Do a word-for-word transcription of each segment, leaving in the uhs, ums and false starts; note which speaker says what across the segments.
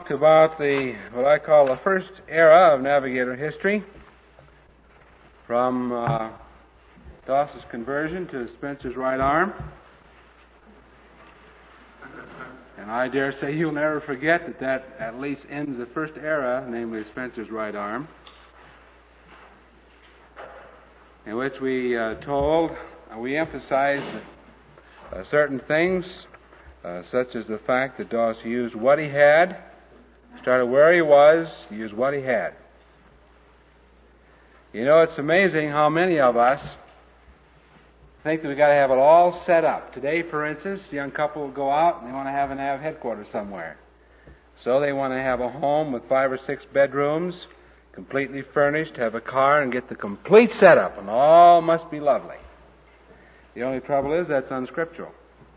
Speaker 1: talked about the what I call the first era of navigator history, from uh, Doss's conversion to Spencer's right arm. And I dare say you'll never forget that that at least ends the first era, namely Spencer's right arm, in which we uh, told, uh, we emphasized uh, certain things, uh, such as the fact that Doss used what he had, started where he was, used what he had. You know, it's amazing how many of us think that we've got to have it all set up. Today, for instance, a young couple will go out and they want to have an Nav headquarters somewhere. So they want to have a home with five or six bedrooms, completely furnished, have a car, and get the complete setup, and all must be lovely. The only trouble is that's unscriptural.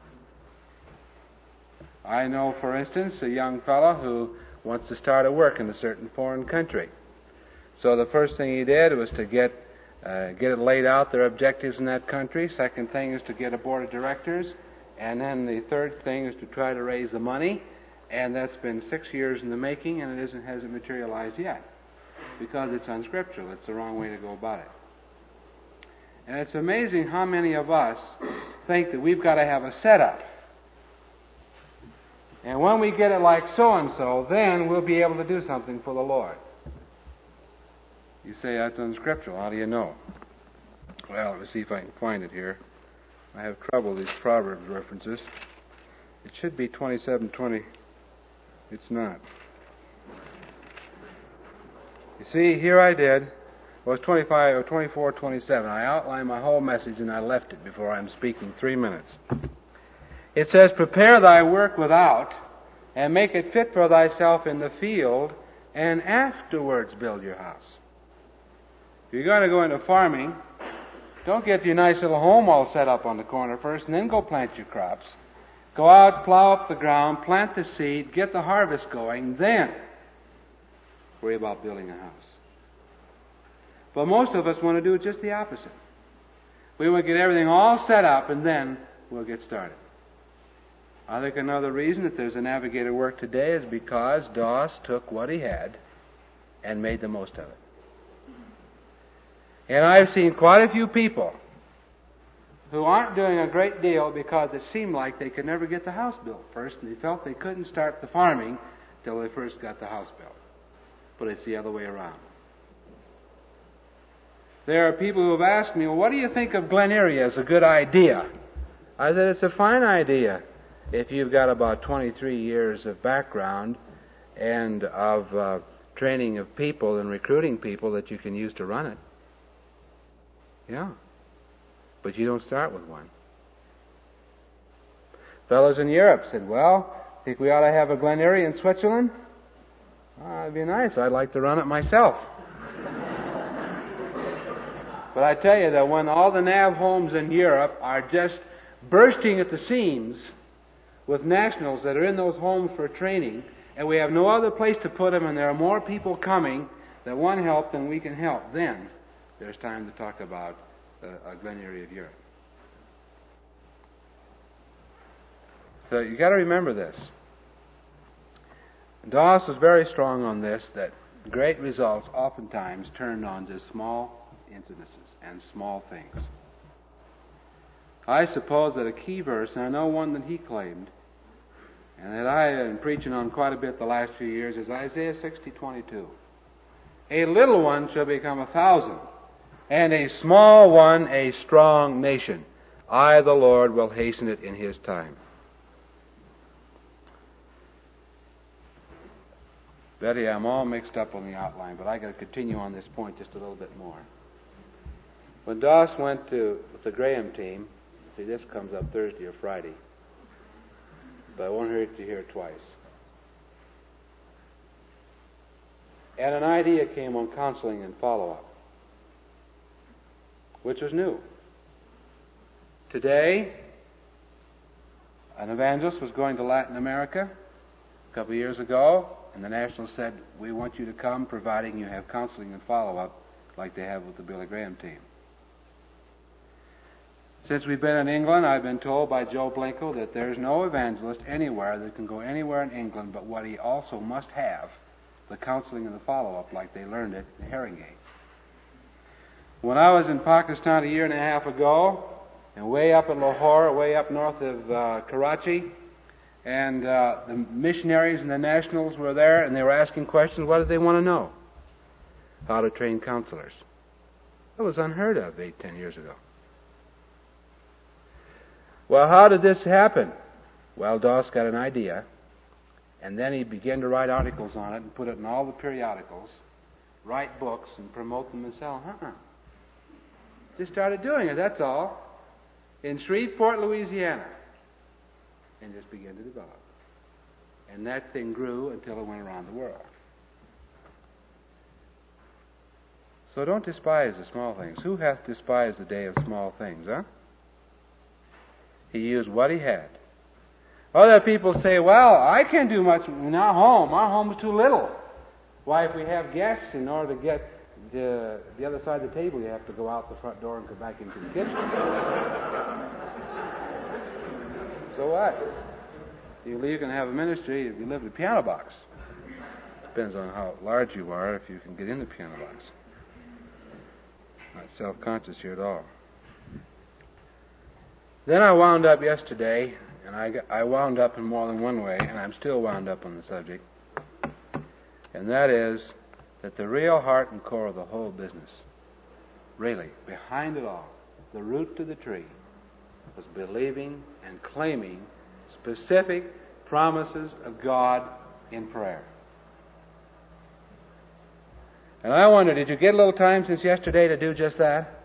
Speaker 1: I know, for instance, a young fellow who wants to start a work in a certain foreign country. So the first thing he did was to get uh, get it laid out, their objectives in that country. Second thing is to get a board of directors. And then the third thing is to try to raise the money. And that's been six years in the making, and it isn't, hasn't materialized yet. Because it's unscriptural. It's the wrong way to go about it. And it's amazing how many of us think that we've got to have a setup. And when we get it like so-and-so, then we'll be able to do something for the Lord. You say that's unscriptural. How do you know? Well, let me see if I can find it here. I have trouble with these Proverbs references. It should be twenty-seven twenty. It's not. You see, here I did. Well, it's twenty-five or twenty-four twenty-seven. I outlined my whole message and I left it before I'm speaking three minutes. It says, "Prepare thy work without, and make it fit for thyself in the field, and afterwards build your house." If you're going to go into farming, don't get your nice little home all set up on the corner first, and then go plant your crops. Go out, plow up the ground, plant the seed, get the harvest going, then worry about building a house. But most of us want to do just the opposite. We want to get everything all set up, and then we'll get started. I think another reason that there's a navigator work today is because Doss took what he had and made the most of it. And I've seen quite a few people who aren't doing a great deal because it seemed like they could never get the house built first, and they felt they couldn't start the farming till they first got the house built. But it's the other way around. There are people who have asked me, well, what do you think of Glen Erie as a good idea? I said, it's a fine idea if you've got about twenty-three years of background and of uh, training of people and recruiting people that you can use to run it. Yeah. But you don't start with one. Fellows in Europe said, well, think we ought to have a Glen Erie in Switzerland? Oh, that'd be nice. I'd like to run it myself. But I tell you that when all the Nav homes in Europe are just bursting at the seams with nationals that are in those homes for training, and we have no other place to put them, and there are more people coming that want help than we can help, then there's time to talk about uh, a Glen Erie of Europe. So you got to remember this. Doss was very strong on this, that great results oftentimes turned on just small incidences and small things. I suppose that a key verse, and I know one that he claimed, and that I have been preaching on quite a bit the last few years, is Isaiah sixty twenty-two. A little one shall become a thousand, and a small one a strong nation. I, the Lord, will hasten it in His time. Betty, I'm all mixed up on the outline, but I got to continue on this point just a little bit more. When Doss went to the Graham team, see, this comes up Thursday or Friday, but I won't hurt you to hear it twice. And an idea came on counseling and follow-up, which was new. Today, an evangelist was going to Latin America a couple of years ago, and the National said, we want you to come, providing you have counseling and follow-up like they have with the Billy Graham team. Since we've been in England, I've been told by Joe Blinko that there's no evangelist anywhere that can go anywhere in England, but what he also must have, the counseling and the follow-up like they learned it in Haringey. When I was in Pakistan a year and a half ago, and way up in Lahore, way up north of uh, Karachi, and uh, the missionaries and the nationals were there, and they were asking questions. What did they want to know? How to train counselors. That was unheard of eight, ten years ago. Well, how did this happen? Well, Doss got an idea, and then he began to write articles on it and put it in all the periodicals, write books and promote them and sell them. Uh-uh. Just started doing it, that's all. In Shreveport, Louisiana. And just began to develop. And that thing grew until it went around the world. So don't despise the small things. Who hath despised the day of small things, huh? He used what he had. Other people say, well, I can't do much in our home. Our home is too little. Why, if we have guests, in order to get the, the other side of the table, you have to go out the front door and come back into the kitchen. So what? You leave, you can have a ministry if you live in a piano box. Depends on how large you are, if you can get in the piano box. Not self-conscious here at all. Then I wound up yesterday, and I, got, I wound up in more than one way, and I'm still wound up on the subject, and that is that the real heart and core of the whole business, really, behind it all, the root to the tree, was believing and claiming specific promises of God in prayer. And I wonder, did you get a little time since yesterday to do just that?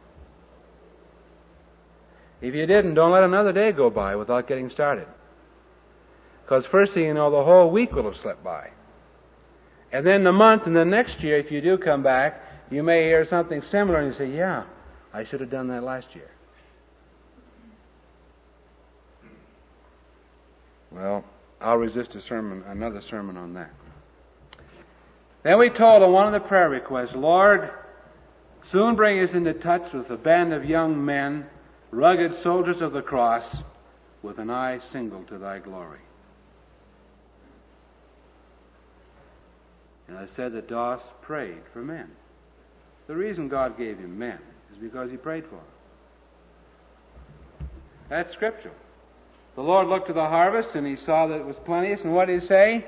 Speaker 1: If you didn't, don't let another day go by without getting started. Because first thing you know, the whole week will have slipped by. And then the month and the next year, if you do come back, you may hear something similar and you say, yeah, I should have done that last year. Well, I'll resist a sermon, another sermon on that. Then we told on one of the prayer requests, Lord, soon bring us into touch with a band of young men, rugged soldiers of the cross, with an eye single to thy glory. And I said that Doss prayed for men. The reason God gave him men is because he prayed for them. That's scriptural. The Lord looked to the harvest and he saw that it was plenteous, and what did he say?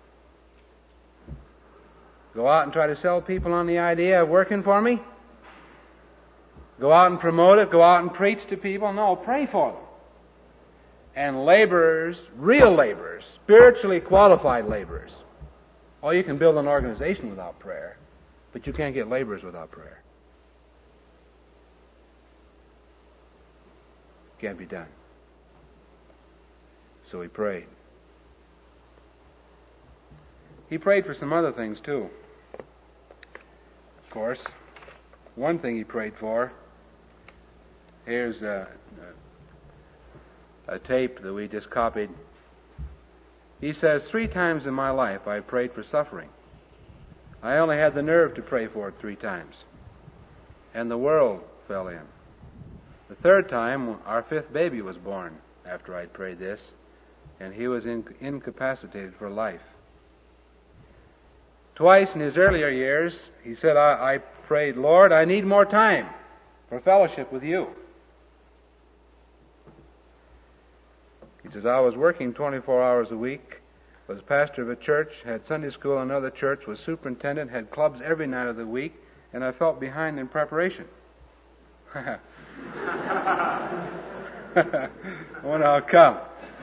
Speaker 1: Go out and try to sell people on the idea of working for me? Go out and promote it? Go out and preach to people? No, pray for them. And laborers, real laborers, spiritually qualified laborers. Oh, you can build an organization without prayer, but you can't get laborers without prayer. Can't be done. So he prayed. He prayed for some other things too. Of course, one thing he prayed for, here's a, a, a tape that we just copied. He says, three times in my life I prayed for suffering. I only had the nerve to pray for it three times. And the world fell in. The third time, our fifth baby was born after I'd prayed this, and he was in, incapacitated for life. Twice in his earlier years, he said, I, I prayed, Lord, I need more time for fellowship with you. He says, I was working twenty-four hours a week, was pastor of a church, had Sunday school in another church, was superintendent, had clubs every night of the week, and I felt behind in preparation. I wonder how come.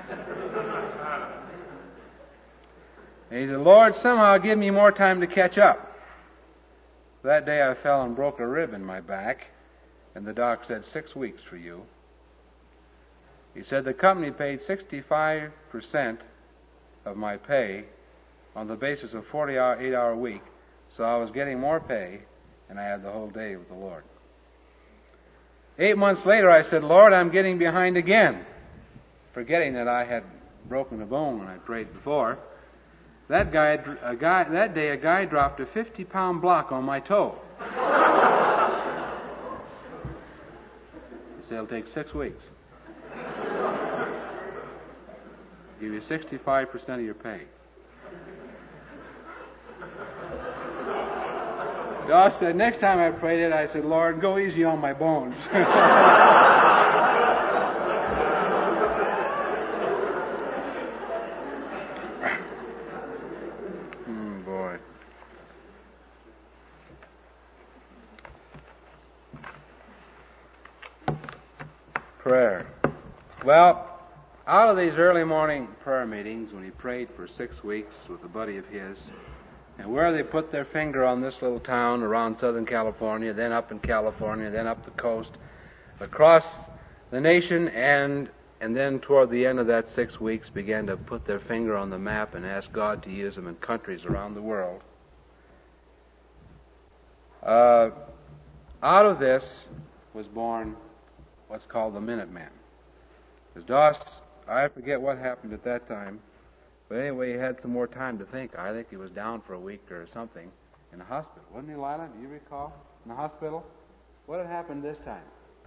Speaker 1: And he said, Lord, somehow give me more time to catch up. That day I fell and broke a rib in my back, and the doc said, six weeks for you. He said the company paid sixty-five percent of my pay on the basis of forty-eight hour week, so I was getting more pay, and I had the whole day with the Lord. Eight months later I said, Lord, I'm getting behind again, forgetting that I had broken a bone when I prayed before. That guy, a guy, that day a guy dropped a fifty pound block on my toe. said, it'll take six weeks. Give you sixty-five percent of your pay. Doss said, next time I prayed it, I said, Lord, go easy on my bones. Hmm, boy. Prayer. Well, out of these early morning prayer meetings, when he prayed for six weeks with a buddy of his, and where they put their finger on this little town around Southern California, then up in California, then up the coast, across the nation, and and then toward the end of that six weeks began to put their finger on the map and ask God to use them in countries around the world. Uh, out of this was born what's called the Minutemen. As Doss, I forget what happened at that time, but anyway, he had some more time to think. I think he was down for a week or something in the hospital. Wasn't he, Lila? Do you recall? In the hospital? What had happened this time?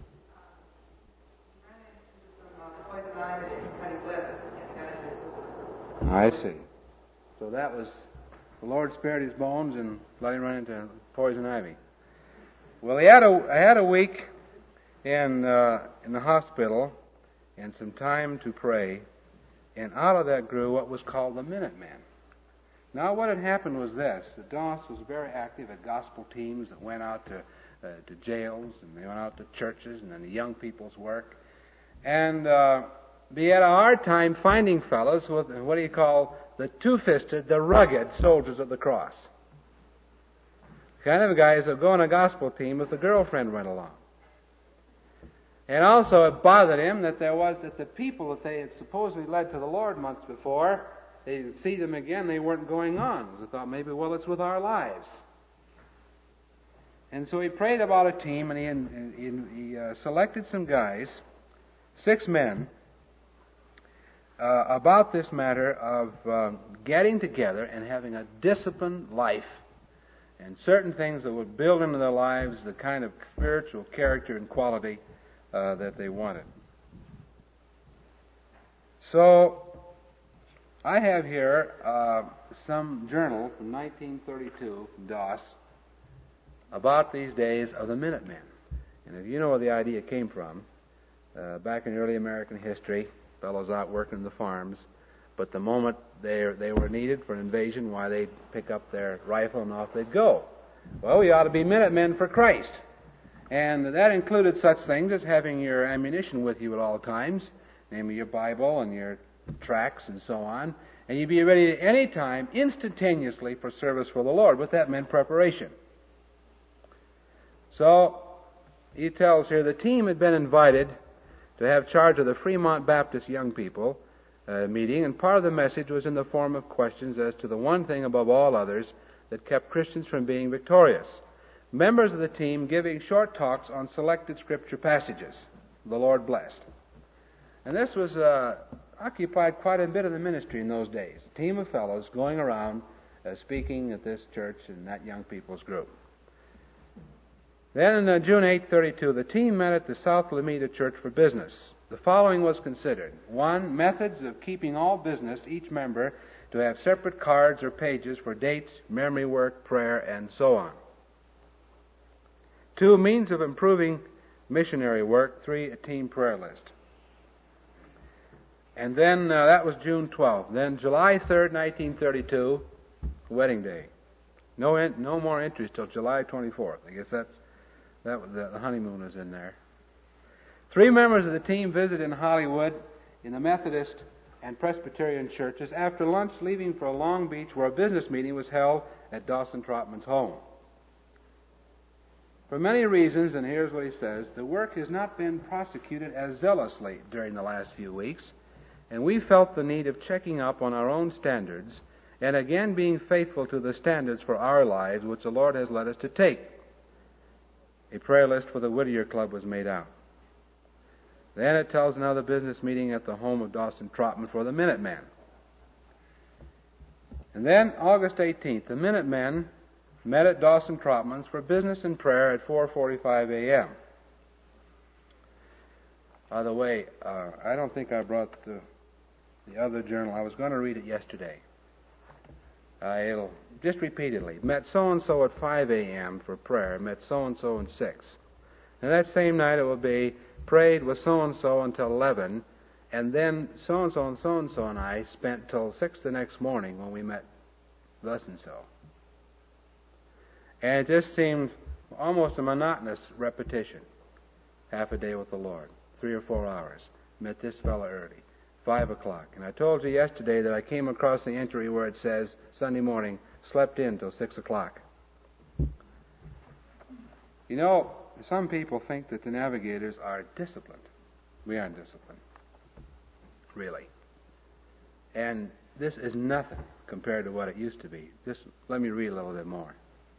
Speaker 1: I see. So that was, the Lord spared his bones and let him run into poison ivy. Well, he had a, I had a week in, uh, in the hospital and some time to pray. And out of that grew what was called the Minutemen. Now, what had happened was this. Doss was very active at gospel teams that went out to uh, to jails, and they went out to churches, and then the young people's work. And uh, he had a hard time finding fellows with what do you call the two-fisted, the rugged soldiers of the cross. Kind of guys that go on a gospel team if the girlfriend went along. And also it bothered him that there was, that the people that they had supposedly led to the Lord months before, they'd see them again, they weren't going on. They thought maybe, well, it's with our lives. And so he prayed about a team, and he, he, he uh, selected some guys, six men, uh, about this matter of uh, getting together and having a disciplined life and certain things that would build into their lives the kind of spiritual character and quality Uh, that they wanted. So, I have here uh, some journal from nineteen thirty-two from Doss about these days of the Minutemen. And if you know where the idea came from, uh, back in early American history, fellows out working the farms, but the moment they they were needed for an invasion, why, they'd pick up their rifle and off they'd go. Well, we ought to be Minutemen for Christ. And that included such things as having your ammunition with you at all times, namely your Bible and your tracts and so on. And you'd be ready at any time, instantaneously, for service for the Lord. But that meant preparation. So, he tells here, the team had been invited to have charge of the Fremont Baptist young people uh, meeting, and part of the message was in the form of questions as to the one thing above all others that kept Christians from being victorious. Members of the team giving short talks on selected scripture passages. The Lord blessed. And this was uh, occupied quite a bit of the ministry in those days. A team of fellows going around uh, speaking at this church and that young people's group. Then on uh, June eighth, thirty-two, the team met at the South Lameda Church for business. The following was considered. One, methods of keeping all business, each member to have separate cards or pages for dates, memory work, prayer, and so on. Two, means of improving missionary work. Three, a team prayer list. And then, uh, that was June twelfth. Then July third, nineteen thirty-two, wedding day. No in, no more entries till July twenty-fourth. I guess that's, that was, the, the honeymoon was in there. Three members of the team visited in Hollywood in the Methodist and Presbyterian churches after lunch, leaving for Long Beach, where a business meeting was held at Dawson Trotman's home. For many reasons, and here's what he says, the work has not been prosecuted as zealously during the last few weeks, and we felt the need of checking up on our own standards and again being faithful to the standards for our lives which the Lord has led us to take. A prayer list for the Whittier Club was made out. Then it tells another business meeting at the home of Dawson Trotman for the Minutemen. And then, August eighteenth, the Minutemen met at Dawson Trotman's for business and prayer at four forty-five a.m. By the way, uh, I don't think I brought the, the other journal. I was going to read it yesterday. Uh, it'll just repeatedly. Met so-and-so at five a.m. for prayer. Met so-and-so at six. And that same night it will be prayed with so-and-so until eleven. And then so-and-so and so-and-so and I spent till six the next morning when we met thus and so. And it just seemed almost a monotonous repetition. Half a day with the Lord. Three or four hours. Met this fellow early. Five o'clock. And I told you yesterday that I came across the entry where it says, Sunday morning, slept in till six o'clock. You know, some people think that the navigators are disciplined. We aren't disciplined. Really. And this is nothing compared to what it used to be. Just let me read a little bit more.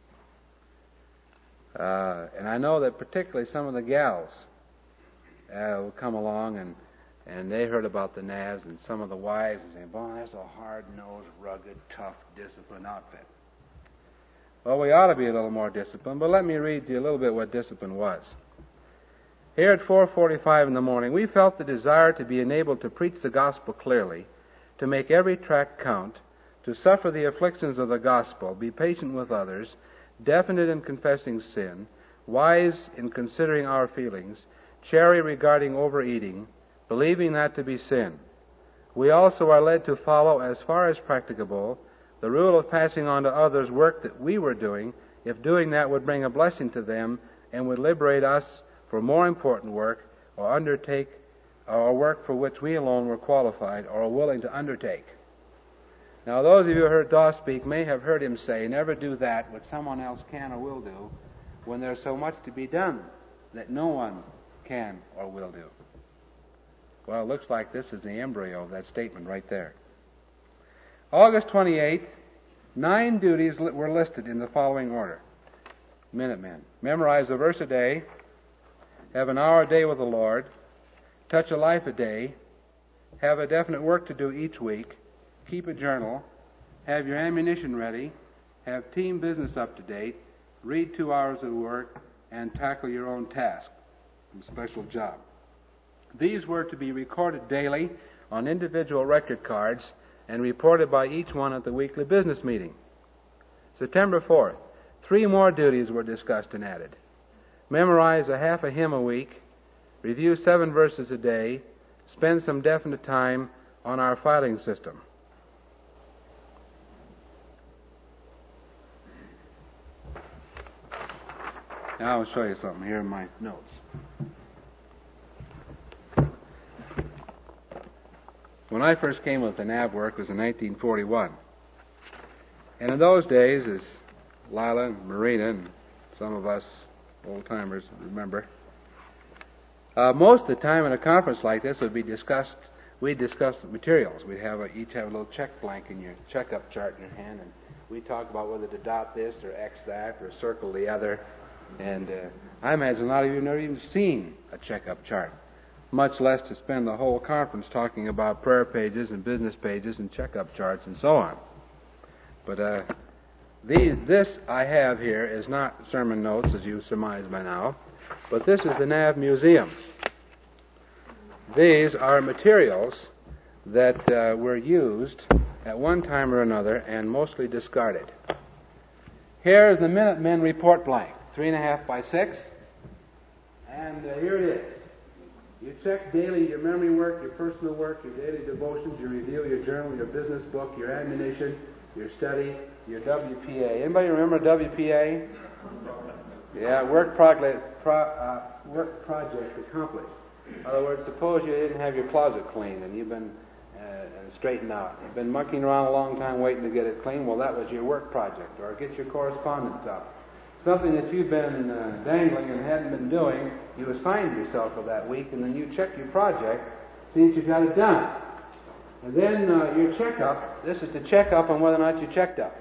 Speaker 1: Uh, and I know that particularly some of the gals uh, will come along and, and they heard about the Navs, and some of the wives and say, boy, that's a hard-nosed, rugged, tough, disciplined outfit. Well, we ought to be a little more disciplined, but let me read you a little bit what discipline was. Here at four forty-five in the morning, we felt the desire to be enabled to preach the gospel clearly, to make every tract count, to suffer the afflictions of the gospel, be patient with others, definite in confessing sin, wise in considering our feelings, chary regarding overeating, believing that to be sin. We also are led to follow, as far as practicable, the rule of passing on to others work that we were doing, if doing that would bring a blessing to them and would liberate us for more important work, or undertake or work for which we alone were qualified or are willing to undertake. Now, those of you who heard Doss speak may have heard him say, never do that which someone else can or will do, when there's so much to be done that no one can or will do. Well, it looks like this is the embryo of that statement right there. August twenty-eighth, nine duties were listed in the following order. Minutemen. Memorize a verse a day, have an hour a day with the Lord, touch a life a day, have a definite work to do each week, keep a journal, have your ammunition ready, have team business up to date, read two hours of work, and tackle your own task and special job. These were to be recorded daily on individual record cards and reported by each one at the weekly business meeting. September fourth, three more duties were discussed and added. Memorize a half a hymn a week, review seven verses a day, spend some definite time on our filing system. Now I'll show you something here in my notes. When I first came with the Nav work, it was in nineteen forty-one. And in those days, as Lila and Marina and some of us old-timers remember, uh, most of the time in a conference like this would be discussed, we'd discuss materials. We'd have a, each have a little check blank in your checkup chart in your hand, and we'd talk about whether to dot this or X that or circle the other. And uh, I imagine a lot of you have never even seen a checkup chart, much less to spend the whole conference talking about prayer pages and business pages and checkup charts and so on. But uh, these, this I have here is not sermon notes, as you surmise by now, but this is the Nav Museum. These are materials that uh, were used at one time or another and mostly discarded. Here is the Minutemen report blank, three and a half by six, and uh, here it is. You check daily your memory work, your personal work, your daily devotions, your review, your journal, your business book, your ammunition, your study, your W P A. Anybody remember W P A? Yeah, work, prog- pro- uh, work project accomplished. In other words, suppose you didn't have your closet cleaned and you've been uh, straightened out. You've been monkeying around a long time waiting to get it clean. Well, that was your work project. Or get your correspondence up. Something that you've been uh, dangling and hadn't been doing, you assigned yourself for that week, and then you check your project, see if you got it done. And then uh, your checkup, this is the checkup on whether or not you checked up.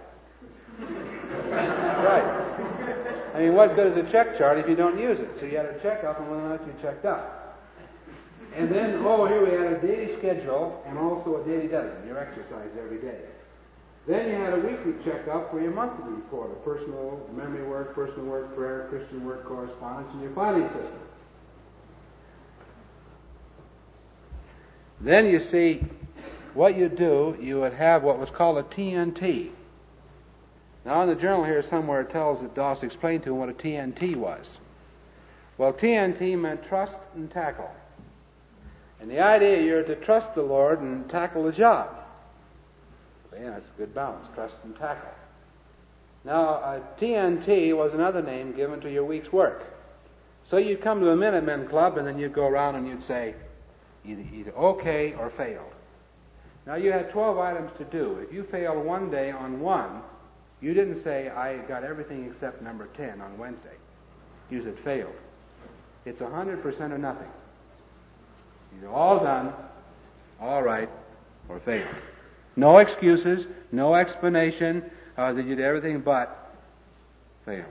Speaker 1: Right. I mean, what good is a check chart if you don't use it? So you had a checkup on whether or not you checked up. And then, oh, here we had a daily schedule and also a daily dozen, your exercise every day. Then you had a weekly checkup for your monthly report of personal memory work, personal work, prayer, Christian work, correspondence, and your filing system. Then you see, what you do, you would have what was called a T N T. Now in the journal here somewhere it tells that Doss explained to him what a T N T was. Well, T N T meant trust and tackle. And the idea, you're to trust the Lord and tackle the job. Yeah, that's a good balance, trust and tackle. Now, a T N T was another name given to your week's work. So you'd come to a Minutemen Club, and then you'd go around and you'd say either, either okay or failed. Now, you had twelve items to do. If you failed one day on one, you didn't say, I got everything except number ten on Wednesday. You said failed. It's one hundred percent or nothing. Either all done, all right, or failed. No excuses, no explanation uh, that you did everything but failed.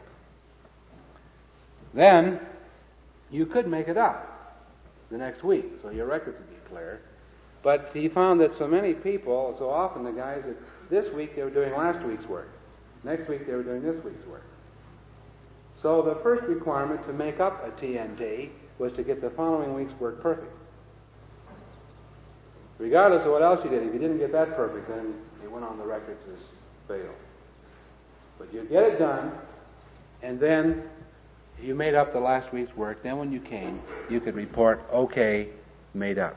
Speaker 1: Then, you could make it up the next week, so your records would be clear. But he found that so many people, so often the guys, that this week they were doing last week's work. Next week they were doing this week's work. So the first requirement to make up a T N T was to get the following week's work perfect. Regardless of what else you did, if you didn't get that perfect, then it went on the records as failed. But you get it done, and then you made up the last week's work. Then when you came, you could report, okay, made up.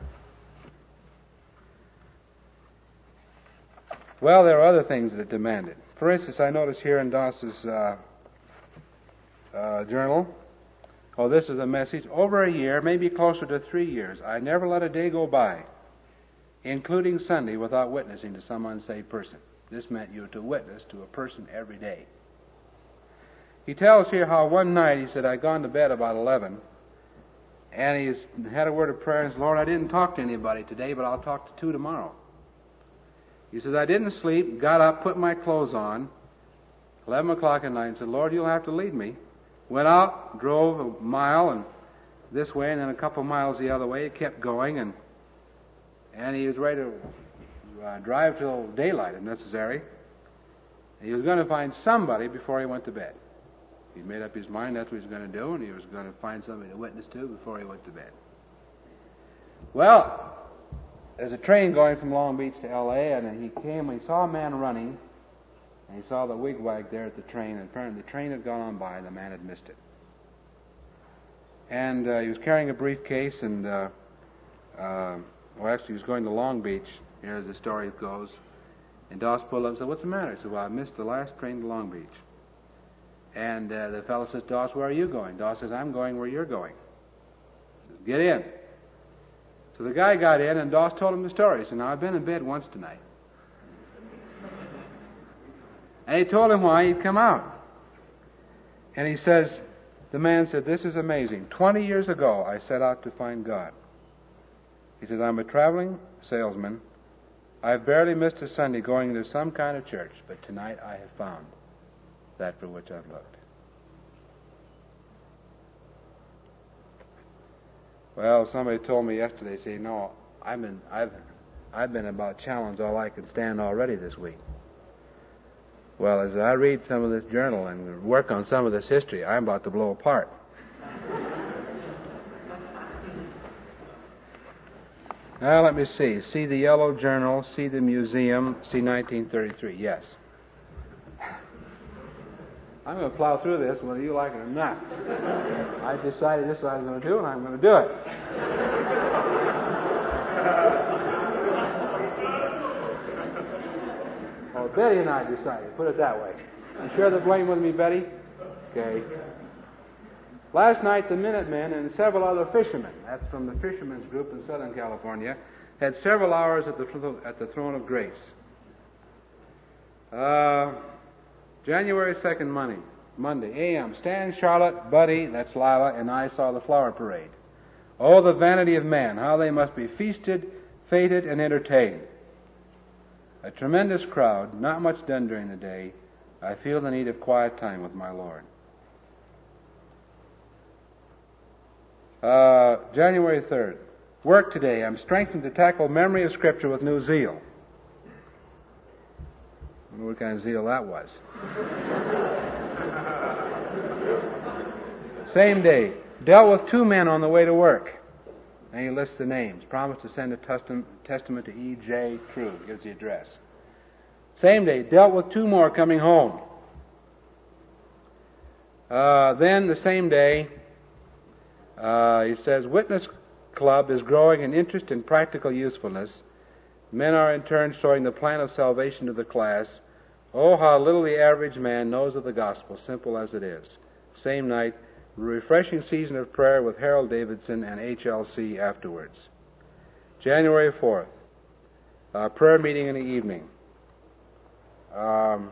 Speaker 1: Well, there are other things that it demanded. For instance, I notice here in Doss's uh, uh, journal, oh, this is a message, over a year, maybe closer to three years, I never let a day go by, including Sunday, without witnessing to some unsaved person. This meant you were to witness to a person every day. He tells here how one night, he said, I'd gone to bed about eleven, and he's had a word of prayer, and said, Lord, I didn't talk to anybody today, but I'll talk to two tomorrow. He says, I didn't sleep, got up, put my clothes on, eleven o'clock at night, and said, Lord, you'll have to lead me. Went out, drove a mile and this way, and then a couple miles the other way. It kept going, and and he was ready to uh, drive till daylight if necessary. He was going to find somebody before he went to bed. He made up his mind that's what he was going to do, and he was going to find somebody to witness to before he went to bed. Well, there's a train going from Long Beach to L A, and he came and he saw a man running, and he saw the wigwag there at the train, and apparently the train had gone on by, and the man had missed it. And uh, he was carrying a briefcase, and, uh, uh, well, actually, he was going to Long Beach, here as the story goes, and Doss pulled up and said, what's the matter? He said, well, I missed the last train to Long Beach. And uh, the fellow says, Doss, where are you going? Doss says, I'm going where you're going. He says, get in. So the guy got in, and Doss told him the story. He said, now, I've been in bed once tonight. And he told him why he'd come out. And he says, the man said, this is amazing. Twenty years ago, I set out to find God. He says, I'm a traveling salesman. I've barely missed a Sunday going to some kind of church, but tonight I have found that for which I've looked. Well, somebody told me yesterday, say, no, I've been, I've, I've been about challenged all I can stand already this week. Well, as I read some of this journal and work on some of this history, I'm about to blow apart. Now, let me see. See the Yellow Journal, see the museum, see nineteen thirty-three. Yes. I'm going to plow through this whether you like it or not. I decided this is what I was going to do, and I'm going to do it. Well, Betty and I decided, put it that way. You share the blame with me, Betty? Okay. Last night, the Minutemen and several other fishermen, that's from the Fishermen's Group in Southern California, had several hours at the, at the Throne of Grace. Uh... January second, Monday, Monday, A M Stan, Charlotte, Buddy, that's Lila, and I saw the flower parade. Oh, the vanity of man, how they must be feasted, feted, and entertained. A tremendous crowd, not much done during the day. I feel the need of quiet time with my Lord. Uh, January third, work today. I'm strengthened to tackle memory of Scripture with new zeal. I wonder what kind of zeal that was. Same day, dealt with two men on the way to work. And he lists the names. Promised to send a testam- testament to E J. True. Gives the address. Same day, dealt with two more coming home. Uh, then the same day, uh, he says, Witness Club is growing in interest and practical usefulness. Men are in turn showing the plan of salvation to the class. Oh, how little the average man knows of the gospel, simple as it is. Same night, refreshing season of prayer with Harold Davidson and H L C afterwards. January fourth, uh, prayer meeting in the evening. Um,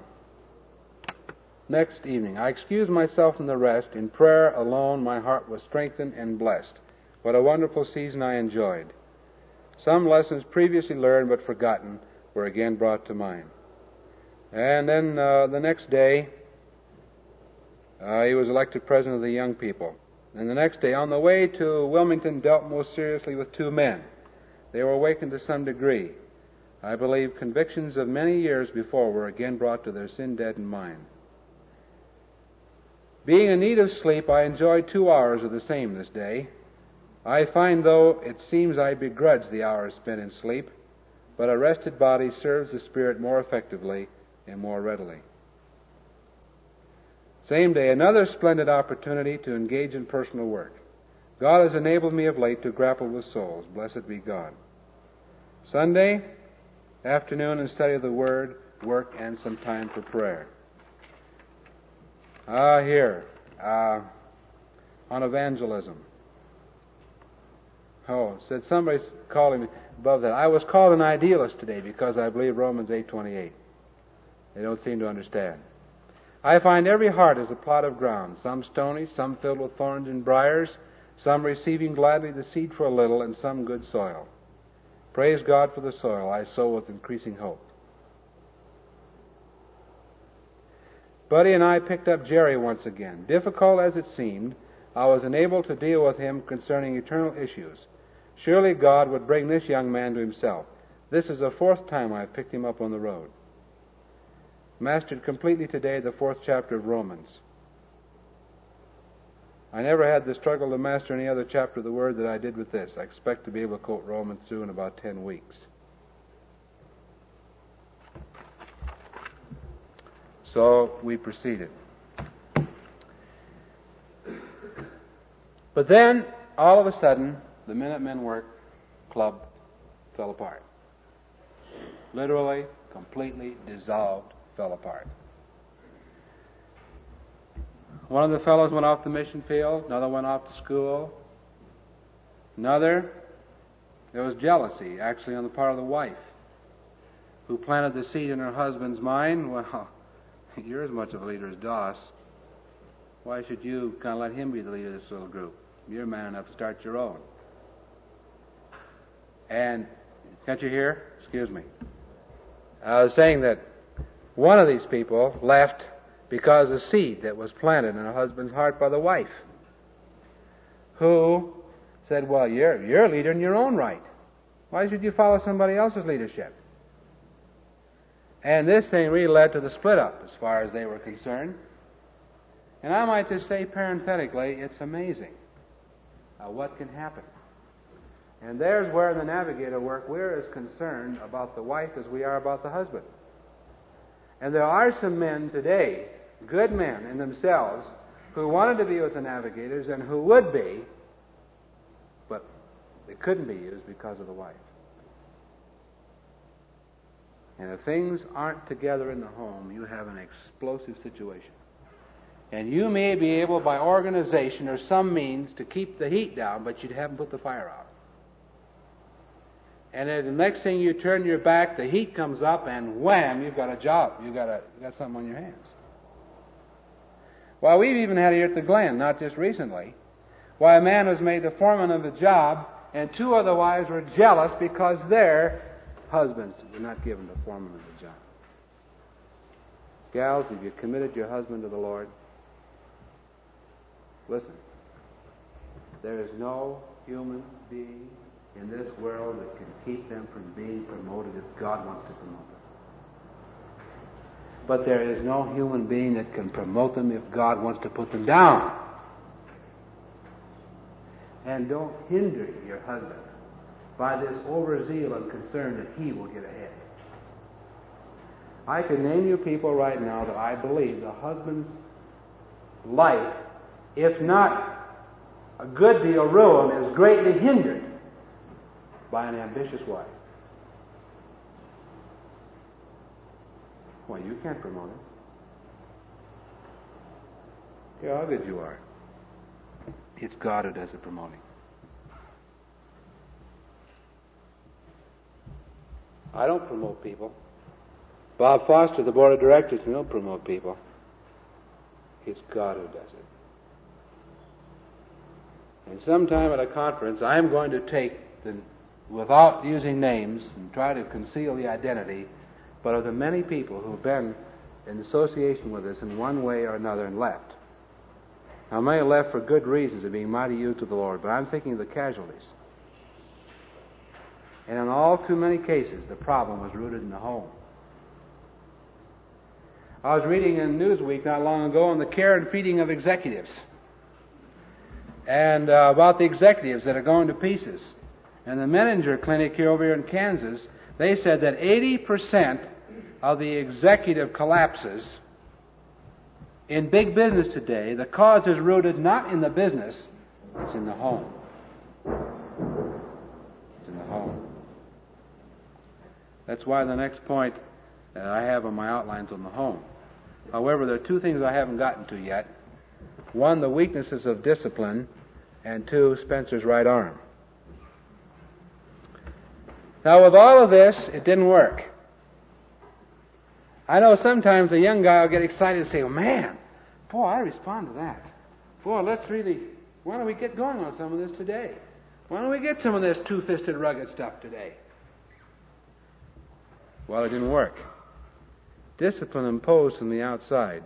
Speaker 1: next evening, I excused myself from the rest. In prayer alone, my heart was strengthened and blessed. What a wonderful season I enjoyed. Some lessons previously learned but forgotten were again brought to mind. And then uh, the next day, uh, he was elected president of the young people. And the next day, on the way to Wilmington, dealt most seriously with two men. They were awakened to some degree. I believe convictions of many years before were again brought to their sin-deadened mind. Being in need of sleep, I enjoyed two hours of the same this day. I find, though, it seems I begrudge the hours spent in sleep, but a rested body serves the spirit more effectively and more readily. Same day, another splendid opportunity to engage in personal work. God has enabled me of late to grapple with souls. Blessed be God. Sunday, afternoon and study of the Word, work, and some time for prayer. Ah, uh, here, uh, on evangelism. Oh, said somebody calling me above that. I was called an idealist today because I believe Romans eight twenty-eight. They don't seem to understand. I find every heart is a plot of ground, some stony, some filled with thorns and briars, some receiving gladly the seed for a little, and some good soil. Praise God for the soil I sow with increasing hope. Buddy and I picked up Jerry once again. Difficult as it seemed, I was enabled to deal with him concerning eternal issues. Surely God would bring this young man to himself. This is the fourth time I've picked him up on the road. Mastered completely today the fourth chapter of Romans. I never had the struggle to master any other chapter of the Word that I did with this. I expect to be able to quote Romans through in about ten weeks. So we proceeded. But then, all of a sudden, the Minutemen Work Club fell apart. Literally, completely dissolved, fell apart. One of the fellows went off the mission field, another went off to school. Another, there was jealousy, actually, on the part of the wife, who planted the seed in her husband's mind. Well, you're as much of a leader as Doss. Why should you kind of let him be the leader of this little group? You're man enough to start your own. And, can't you hear? Excuse me. I was saying that one of these people left because of seed that was planted in her husband's heart by the wife, who said, well, you're, you're a leader in your own right. Why should you follow somebody else's leadership? And this thing really led to the split up as far as they were concerned. And I might just say parenthetically, it's amazing uh, what can happen. And there's where in the Navigator work we're as concerned about the wife as we are about the husband. And there are some men today, good men in themselves, who wanted to be with the Navigators and who would be, but they couldn't be used because of the wife. And if things aren't together in the home, you have an explosive situation. And you may be able by organization or some means to keep the heat down, but you haven't put the fire out. And then the next thing you turn your back, the heat comes up, and wham, you've got a job. You've got, a, you've got something on your hands. Well, we've even had it here at the Glen, not just recently, why a man was made the foreman of a job, and two other wives were jealous because their husbands were not given the foreman of the job. Gals, have you committed your husband to the Lord? Listen, there is no human being in this world that can keep them from being promoted if God wants to promote them. But there is no human being that can promote them if God wants to put them down. And don't hinder your husband by this overzeal and concern that he will get ahead. I can name you people right now that I believe the husband's life, if not a good deal ruined, is greatly hindered by an ambitious wife. Well, you can't promote it. Yeah, how good you are. It's God who does the promoting. I don't promote people. Bob Foster, the board of directors, we don't promote people. It's God who does it. And sometime at a conference, I'm going to take, the, without using names, and try to conceal the identity, but of the many people who have been in association with us in one way or another and left. Now, many have left for good reasons of being mighty used of the Lord, but I'm thinking of the casualties. And in all too many cases, the problem was rooted in the home. I was reading in Newsweek not long ago on the care and feeding of executives, and uh, about the executives that are going to pieces. And the Menninger Clinic here over here in Kansas, they said that eighty percent of the executive collapses in big business today, the cause is rooted not in the business, it's in the home. It's in the home. That's why the next point that I have on my outlines on the home. However, there are two things I haven't gotten to yet. One, the weaknesses of discipline, and two, Spencer's right arm. Now, with all of this, it didn't work. I know sometimes a young guy will get excited and say, oh, man, boy, I respond to that. Boy, let's really, why don't we get going on some of this today? Why don't we get some of this two-fisted rugged stuff today? Well, it didn't work. Discipline imposed from the outside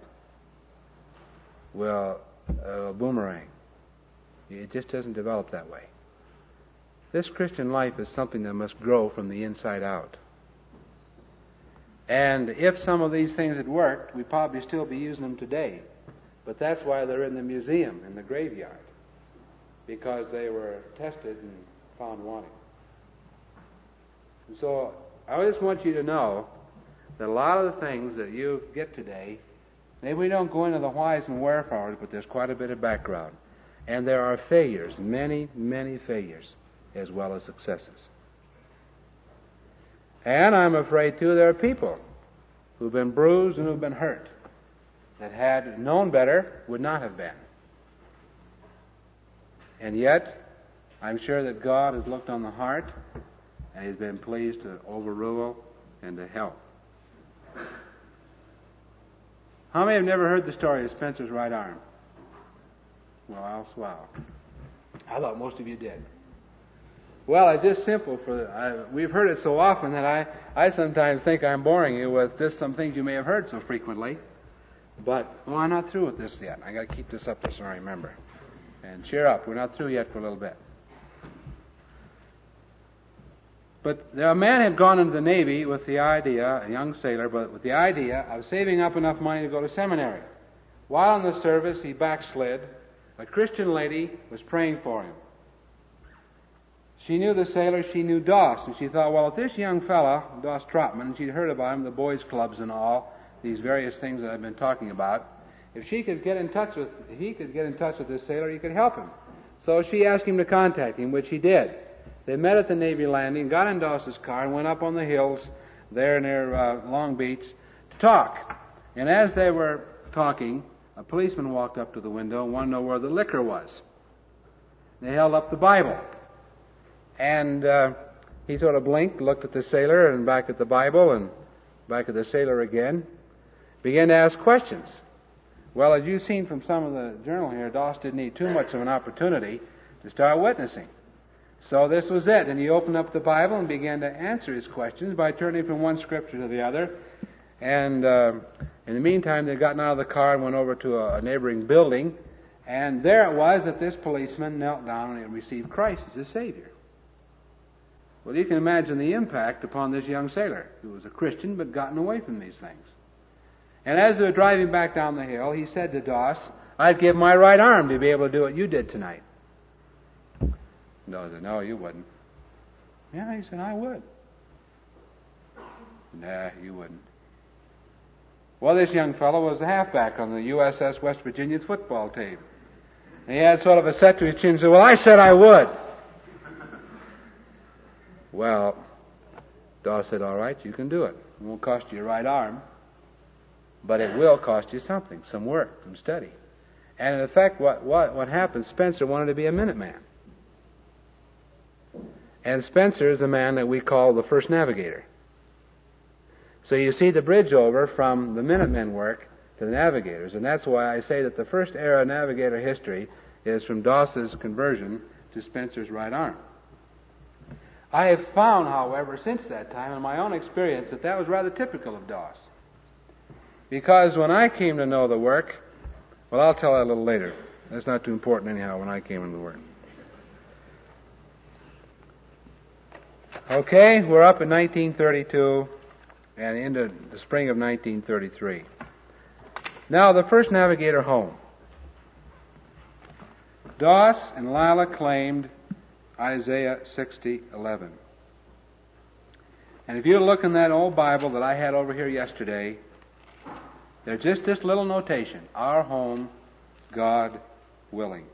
Speaker 1: will uh, boomerang. It just doesn't develop that way. This Christian life is something that must grow from the inside out. And if some of these things had worked, we'd probably still be using them today. But that's why they're in the museum, in the graveyard, because they were tested and found wanting. And so I just want you to know that a lot of the things that you get today, maybe we don't go into the whys and wherefores, but there's quite a bit of background. And there are failures, many, many failures, as well as successes. And I'm afraid, too, there are people who've been bruised and who've been hurt that had known better would not have been. And yet, I'm sure that God has looked on the heart and He's been pleased to overrule and to help. How many have never heard the story of Spencer's right arm? Well, I'll swallow. I thought most of you did. Well, it's just simple. For I, we've heard it so often that I, I sometimes think I'm boring you with just some things you may have heard so frequently. But, well, I'm not through with this yet. I got to keep this up so I remember. And cheer up. We're not through yet for a little bit. But a man had gone into the Navy with the idea, a young sailor, but with the idea of saving up enough money to go to seminary. While in the service, he backslid. A Christian lady was praying for him. She knew the sailor, she knew Doss, and she thought, well, if this young fella, Doss Trotman, and she'd heard about him, the boys' clubs and all, these various things that I've been talking about, if she could get in touch with, if he could get in touch with this sailor, he could help him. So she asked him to contact him, which he did. They met at the Navy landing, got in Doss's car, and went up on the hills there near uh, Long Beach to talk. And as they were talking, a policeman walked up to the window and wanted to know where the liquor was. They held up the Bible. And uh, he sort of blinked, looked at the sailor and back at the Bible and back at the sailor again, began to ask questions. Well, as you've seen from some of the journal here, Doss didn't need too much of an opportunity to start witnessing. So this was it. And he opened up the Bible and began to answer his questions by turning from one scripture to the other. And uh, in the meantime, they'd gotten out of the car and went over to a, a neighboring building. And there it was that this policeman knelt down and received Christ as his Savior. Well, you can imagine the impact upon this young sailor, who was a Christian but gotten away from these things. And as they were driving back down the hill, he said to Doss, I'd give my right arm to be able to do what you did tonight. Doss said, no, you wouldn't. Yeah, he said, I would. Nah, you wouldn't. Well, this young fellow was a halfback on the U S S West Virginia's football team. And he had sort of a set to his chin and said, well, I said I would. Well, Doss said, all right, you can do it. It won't cost you your right arm, but it will cost you something, some work, some study. And in effect, what, what, what happened, Spencer wanted to be a Minuteman. And Spencer is the man that we call the first navigator. So you see the bridge over from the Minutemen work to the navigators, and that's why I say that the first era of navigator history is from Doss's conversion to Spencer's right arm. I have found, however, since that time, in my own experience, that that was rather typical of Doss. Because when I came to know the work, well, I'll tell that a little later. That's not too important anyhow when I came into the work. Okay, we're up in nineteen thirty-two and into the spring of nineteen thirty-three. Now, the first navigator home. Doss and Lila claimed Isaiah sixty eleven. And if you look in that old Bible that I had over here yesterday, there's just this little notation, our home, God willing.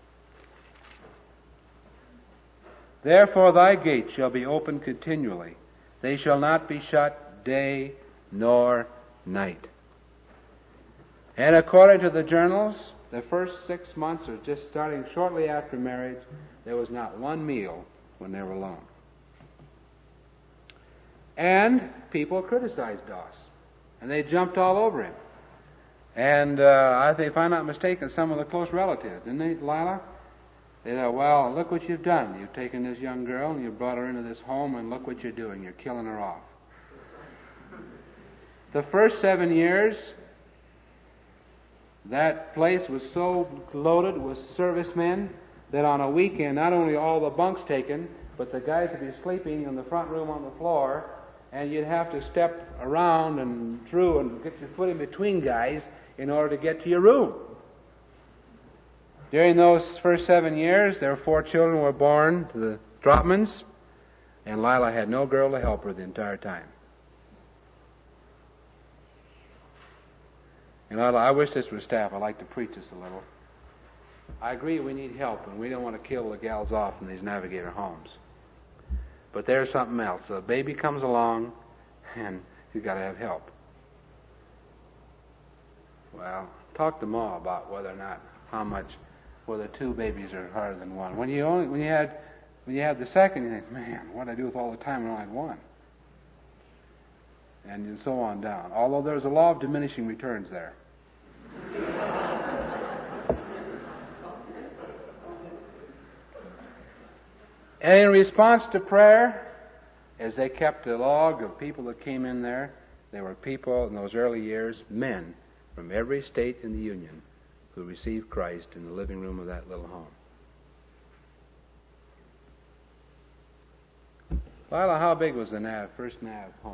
Speaker 1: Therefore thy gates shall be open continually. They shall not be shut day nor night. And according to the journals, the first six months, or just starting shortly after marriage, there was not one meal when they were alone. And people criticized Doss, and they jumped all over him. And uh, I think, if I'm not mistaken, some of the close relatives, didn't they, Lila? They said, well, look what you've done. You've taken this young girl and you've brought her into this home, and look what you're doing. You're killing her off. The first seven years, that place was so loaded with servicemen that on a weekend, not only all the bunks taken, but the guys would be sleeping in the front room on the floor, and you'd have to step around and through and get your foot in between guys in order to get to your room. During those first seven years, their four children were born to the Trotmans, and Lila had no girl to help her the entire time. You know, I wish this was staff. I'd like to preach this a little. I agree we need help, and we don't want to kill the gals off in these navigator homes. But there's something else. A baby comes along, and you've got to have help. Well, talk to Ma about whether or not, how much, whether two babies are harder than one. When you only, when you had, when you have the second, you think, man, what did I do with all the time when I had one? And so on down. Although there's a law of diminishing returns there. And in response to prayer, as they kept a log of people that came in there, there were people in those early years, men from every state in the Union, who received Christ in the living room of that little home. Lila, how big was the Nav, first Nav home?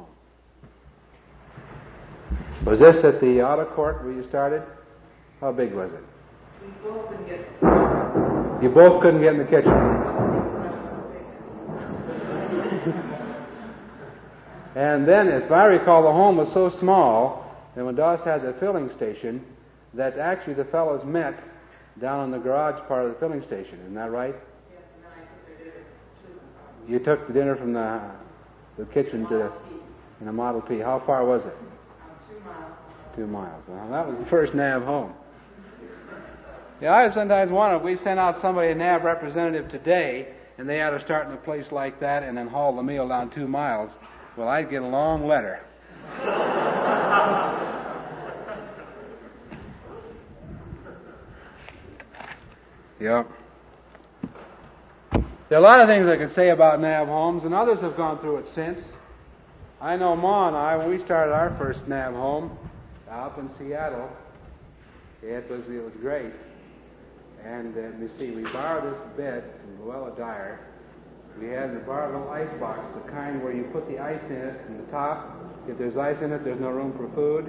Speaker 1: Was this at the auto court where you started? How big was it?
Speaker 2: We both couldn't get.
Speaker 1: You both couldn't get in the kitchen. And then, if I recall, the home was so small that when Doss had the filling station, that actually the fellows met down in the garage part of the filling station. Isn't that right?
Speaker 2: Yes, and then I took their dinner to them.
Speaker 1: You took the dinner from the the kitchen to the, in a Model T. How far was it?
Speaker 2: Two miles.
Speaker 1: Two miles. Well, that was the first Nav home. Yeah, I sometimes wonder if we sent out somebody, a Nav representative today, and they had to start in a place like that and then haul the meal down two miles. Well, I'd get a long letter. Yeah. There are a lot of things I could say about Nav homes, and others have gone through it since. I know Ma and I, when we started our first Nav home up in Seattle, it was it was great. And uh, you see, we borrowed this bed from Luella Dyer. We had to borrow a little ice box, the kind where you put the ice in it in the top. If there's ice in it, there's no room for food.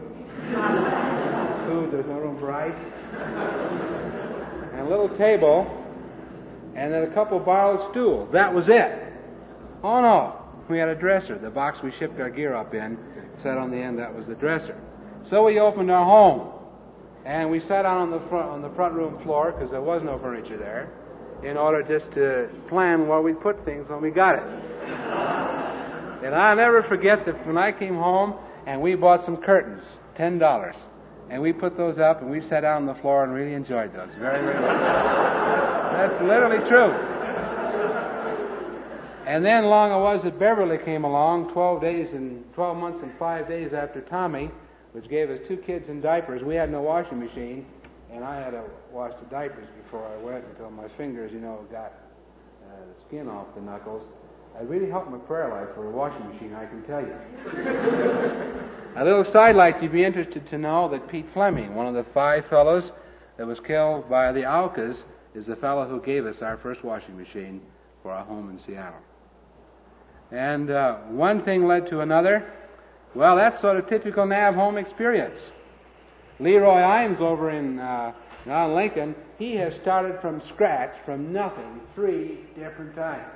Speaker 1: Food, there's no room for ice. And a little table. and then a couple borrowed stools. That was it. Oh no, we had a dresser. The box we shipped our gear up in sat on the end. That was the dresser. So we opened our home, and we sat down on the front on the front room floor because there was no furniture there, in order just to plan where we'd put things when we got it. And I'll never forget that when I came home and we bought some curtains, ten dollars, and we put those up and we sat down on the floor and really enjoyed those very, very much. That's, that's literally true. And then along it was that Beverly came along twelve days and twelve months and five days after Tommy, which gave us two kids in diapers. We had no washing machine, and I had to wash the diapers before I went until my fingers, you know, got uh, the skin off the knuckles. It really helped my prayer life for a washing machine, I can tell you. A little sidelight, you'd be interested to know that Pete Fleming, one of the five fellows that was killed by the Aucas, is the fellow who gave us our first washing machine for our home in Seattle. And uh, one thing led to another. Well, that's sort of typical Nav home experience. Leroy Imes over in uh, now in Lincoln, he has started from scratch, from nothing, three different times.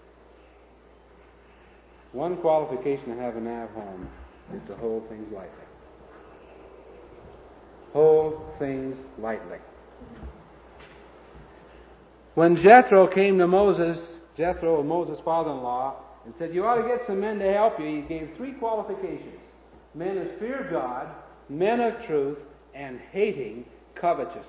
Speaker 1: One qualification to have a Nav home is to hold things lightly. Hold things lightly. When Jethro came to Moses, Jethro, Moses' father-in-law, and said, you ought to get some men to help you, he gave three qualifications. Men who fear God, men of truth, and hating covetousness.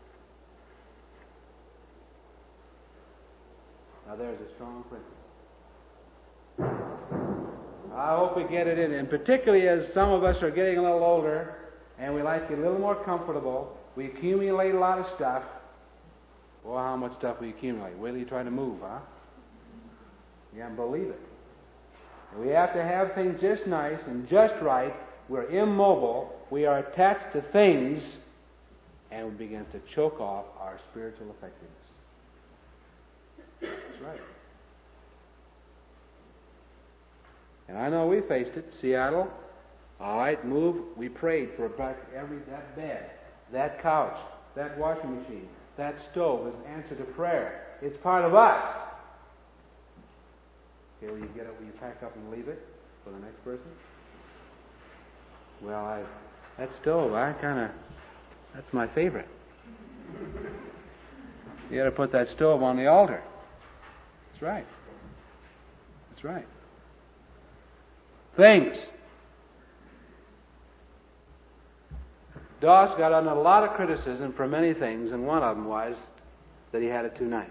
Speaker 1: Now there's a strong principle. I hope we get it in, and particularly as some of us are getting a little older, and we like to get a little more comfortable, we accumulate a lot of stuff. Well, how much stuff we accumulate? Wait till you try to move, huh? You can't believe it. We have to have things just nice and just right. We're immobile. We are attached to things, and we begin to choke off our spiritual effectiveness. That's right. And I know we faced it. Seattle, all right, move. We prayed for about every that bed, that couch, that washing machine, that stove is an answer to prayer. It's part of us. Okay, will you get it? Will you pack up and leave it for the next person? Well, I that stove, I kind of, that's my favorite. You got to put that stove on the altar. That's right. That's right. Things. Doss got under a lot of criticism for many things, and one of them was that he had it too nice.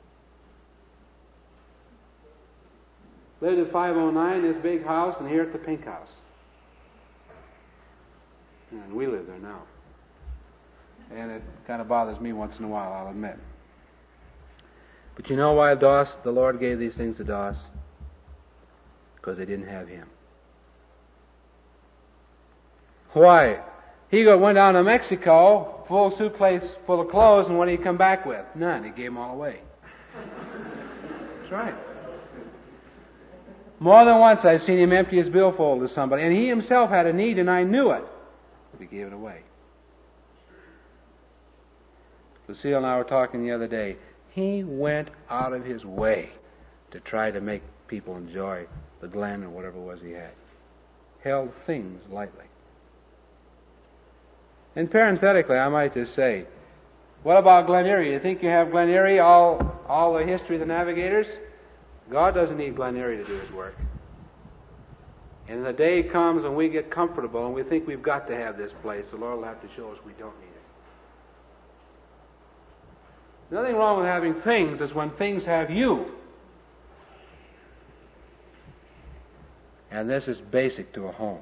Speaker 1: Lived at five oh nine, this big house, and here at the Pink House. And we live there now. And it kind of bothers me once in a while, I'll admit. But you know why Doss, the Lord gave these things to Doss? Because they didn't have him. Why? He went down to Mexico, full suitcase full of clothes, and what did he come back with? None. He gave them all away. That's right. More than once I've seen him empty his billfold to somebody, and he himself had a need, and I knew it. But he gave it away. Lucille and I were talking the other day. He went out of his way to try to make people enjoy the Glen or whatever it was he had. Held things lightly. And parenthetically, I might just say, what about Glen Erie? You think you have Glen Erie, all, all the history of the navigators? God doesn't need Glen Erie to do his work. And the day comes when we get comfortable and we think we've got to have this place, the Lord will have to show us we don't need it. Nothing wrong with having things, it's when things have you. And this is basic to a home.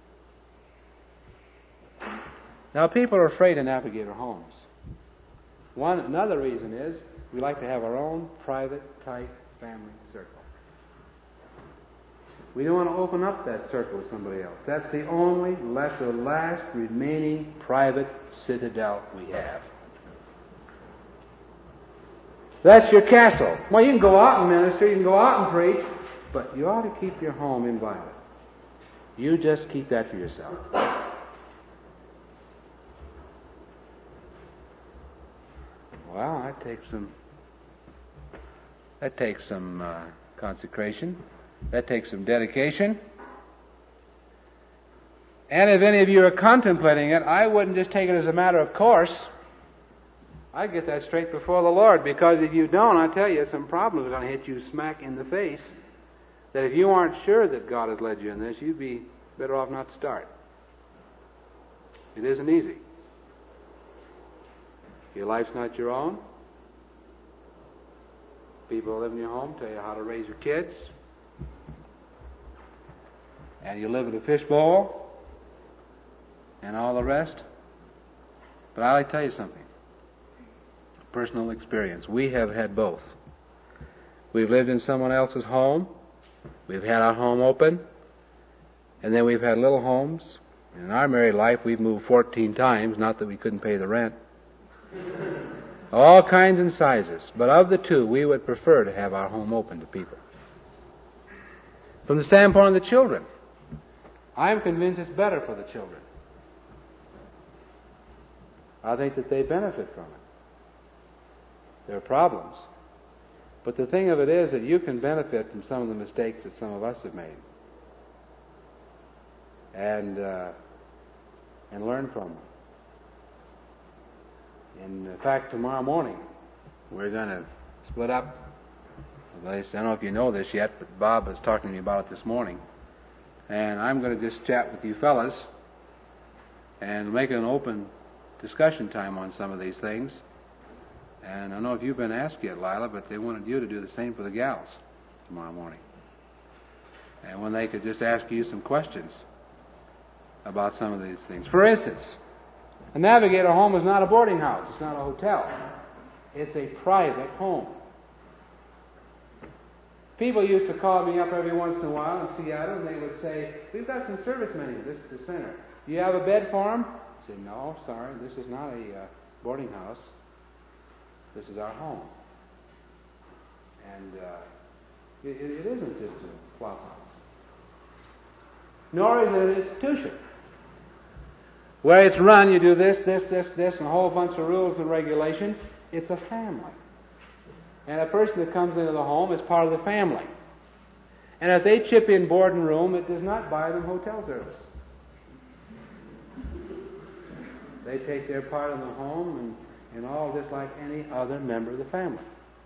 Speaker 1: Now, people are afraid to navigate our homes. One, another reason is we like to have our own private, tight family circle. We don't want to open up that circle to somebody else. That's the only, last, the last remaining private citadel we have. That's your castle. Well, you can go out and minister, you can go out and preach, but you ought to keep your home inviolate. You just keep that to yourself. Well, I take some That takes some uh, consecration. That takes some dedication. And if any of you are contemplating it, I wouldn't just take it as a matter of course. I'd get that straight before the Lord, because if you don't, I tell you, some problems are going to hit you smack in the face, that if you aren't sure that God has led you in this, you'd be better off not to start. It isn't easy. Your life's not your own. People who live in your home tell you how to raise your kids. And you live in a fishbowl and all the rest. But I'll tell you something. Personal experience. We have had both. We've lived in someone else's home. We've had our home open. And then we've had little homes. In our married life, we've moved fourteen times, not that we couldn't pay the rent. All kinds and sizes. But of the two, we would prefer to have our home open to people. From the standpoint of the children, I'm convinced it's better for the children. I think that they benefit from it. There are problems. But the thing of it is that you can benefit from some of the mistakes that some of us have made. And uh, and learn from them. In fact, tomorrow morning, we're going to split up. At least, I don't know if you know this yet, but Bob was talking to me about it this morning. And I'm going to just chat with you fellas and make an open discussion time on some of these things. And I don't know if you've been asked yet, Lila, but they wanted you to do the same for the gals tomorrow morning. And when they could just ask you some questions about some of these things. For instance, a Navigator home is not a boarding house. It's not a hotel. It's a private home. People used to call me up every once in a while in Seattle, and they would say, "We've got some servicemen here. This is the center. Do you have a bed for them?" I said, "No, sorry. This is not a uh, boarding house. This is our home." And uh, it, it isn't just a clubhouse. Nor is it an institution where it's run, you do this, this, this, this, and a whole bunch of rules and regulations. It's a family. And a person that comes into the home is part of the family. And if they chip in board and room, it does not buy them hotel service. They take their part in the home and, and all just like any other member of the family.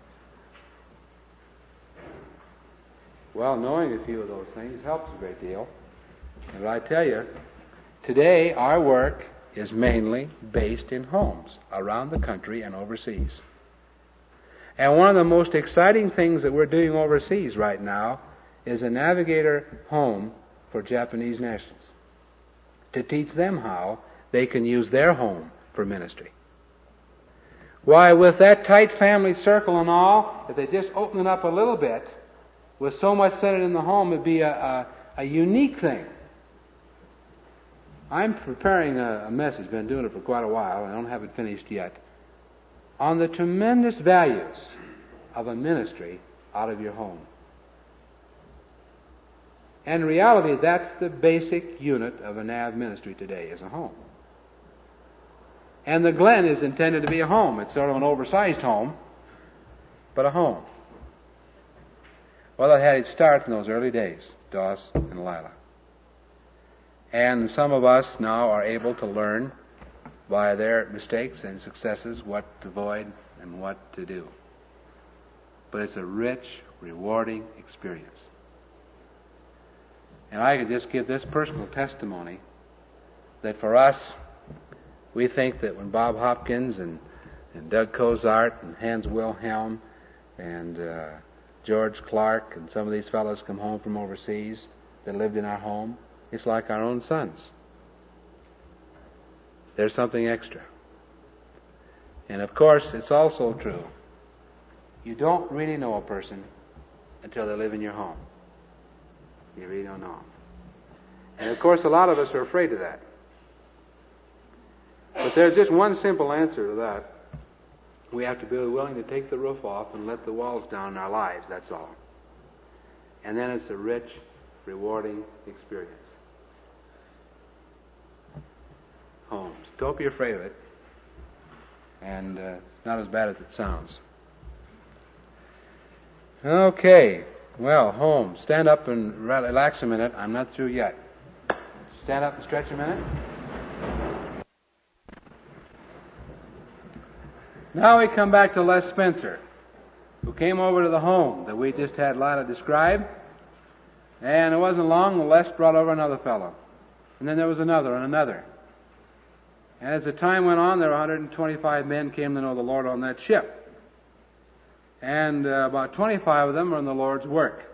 Speaker 1: Well, knowing a few of those things helps a great deal. And I tell you, today our work is mainly based in homes around the country and overseas. And one of the most exciting things that we're doing overseas right now is a Navigator home for Japanese nationals, to teach them how they can use their home for ministry. Why, with that tight family circle and all, if they just open it up a little bit, with so much centered in the home, it'd be a, a, a unique thing. I'm preparing a, a message, been doing it for quite a while, and I don't have it finished yet, on the tremendous values of a ministry out of your home. And in reality, that's the basic unit of a N A V ministry today, is a home. And the Glen is intended to be a home. It's sort of an oversized home, but a home. Well, it had its start in those early days, Doss and Lila. And some of us now are able to learn by their mistakes and successes what to avoid and what to do. But it's a rich, rewarding experience. And I could just give this personal testimony that for us, we think that when Bob Hopkins and, and Doug Cozart and Hans Wilhelm and uh, George Clark and some of these fellows come home from overseas that lived in our home, it's like our own sons. There's something extra. And of course, it's also true. You don't really know a person until they live in your home. You really don't know them. And of course, a lot of us are afraid of that. But there's just one simple answer to that. We have to be willing to take the roof off and let the walls down in our lives, that's all. And then it's a rich, rewarding experience. Homes. Don't be afraid of it. And uh, it's not as bad as it sounds. Okay. Well, home. Stand up and relax a minute. I'm not through yet. Stand up and stretch a minute. Now we come back to Les Spencer, who came over to the home that we just had Lila describe. And it wasn't long, Les brought over another fellow. And then there was another and another. And as the time went on, there were one hundred twenty-five men came to know the Lord on that ship. And uh, about twenty-five of them were in the Lord's work.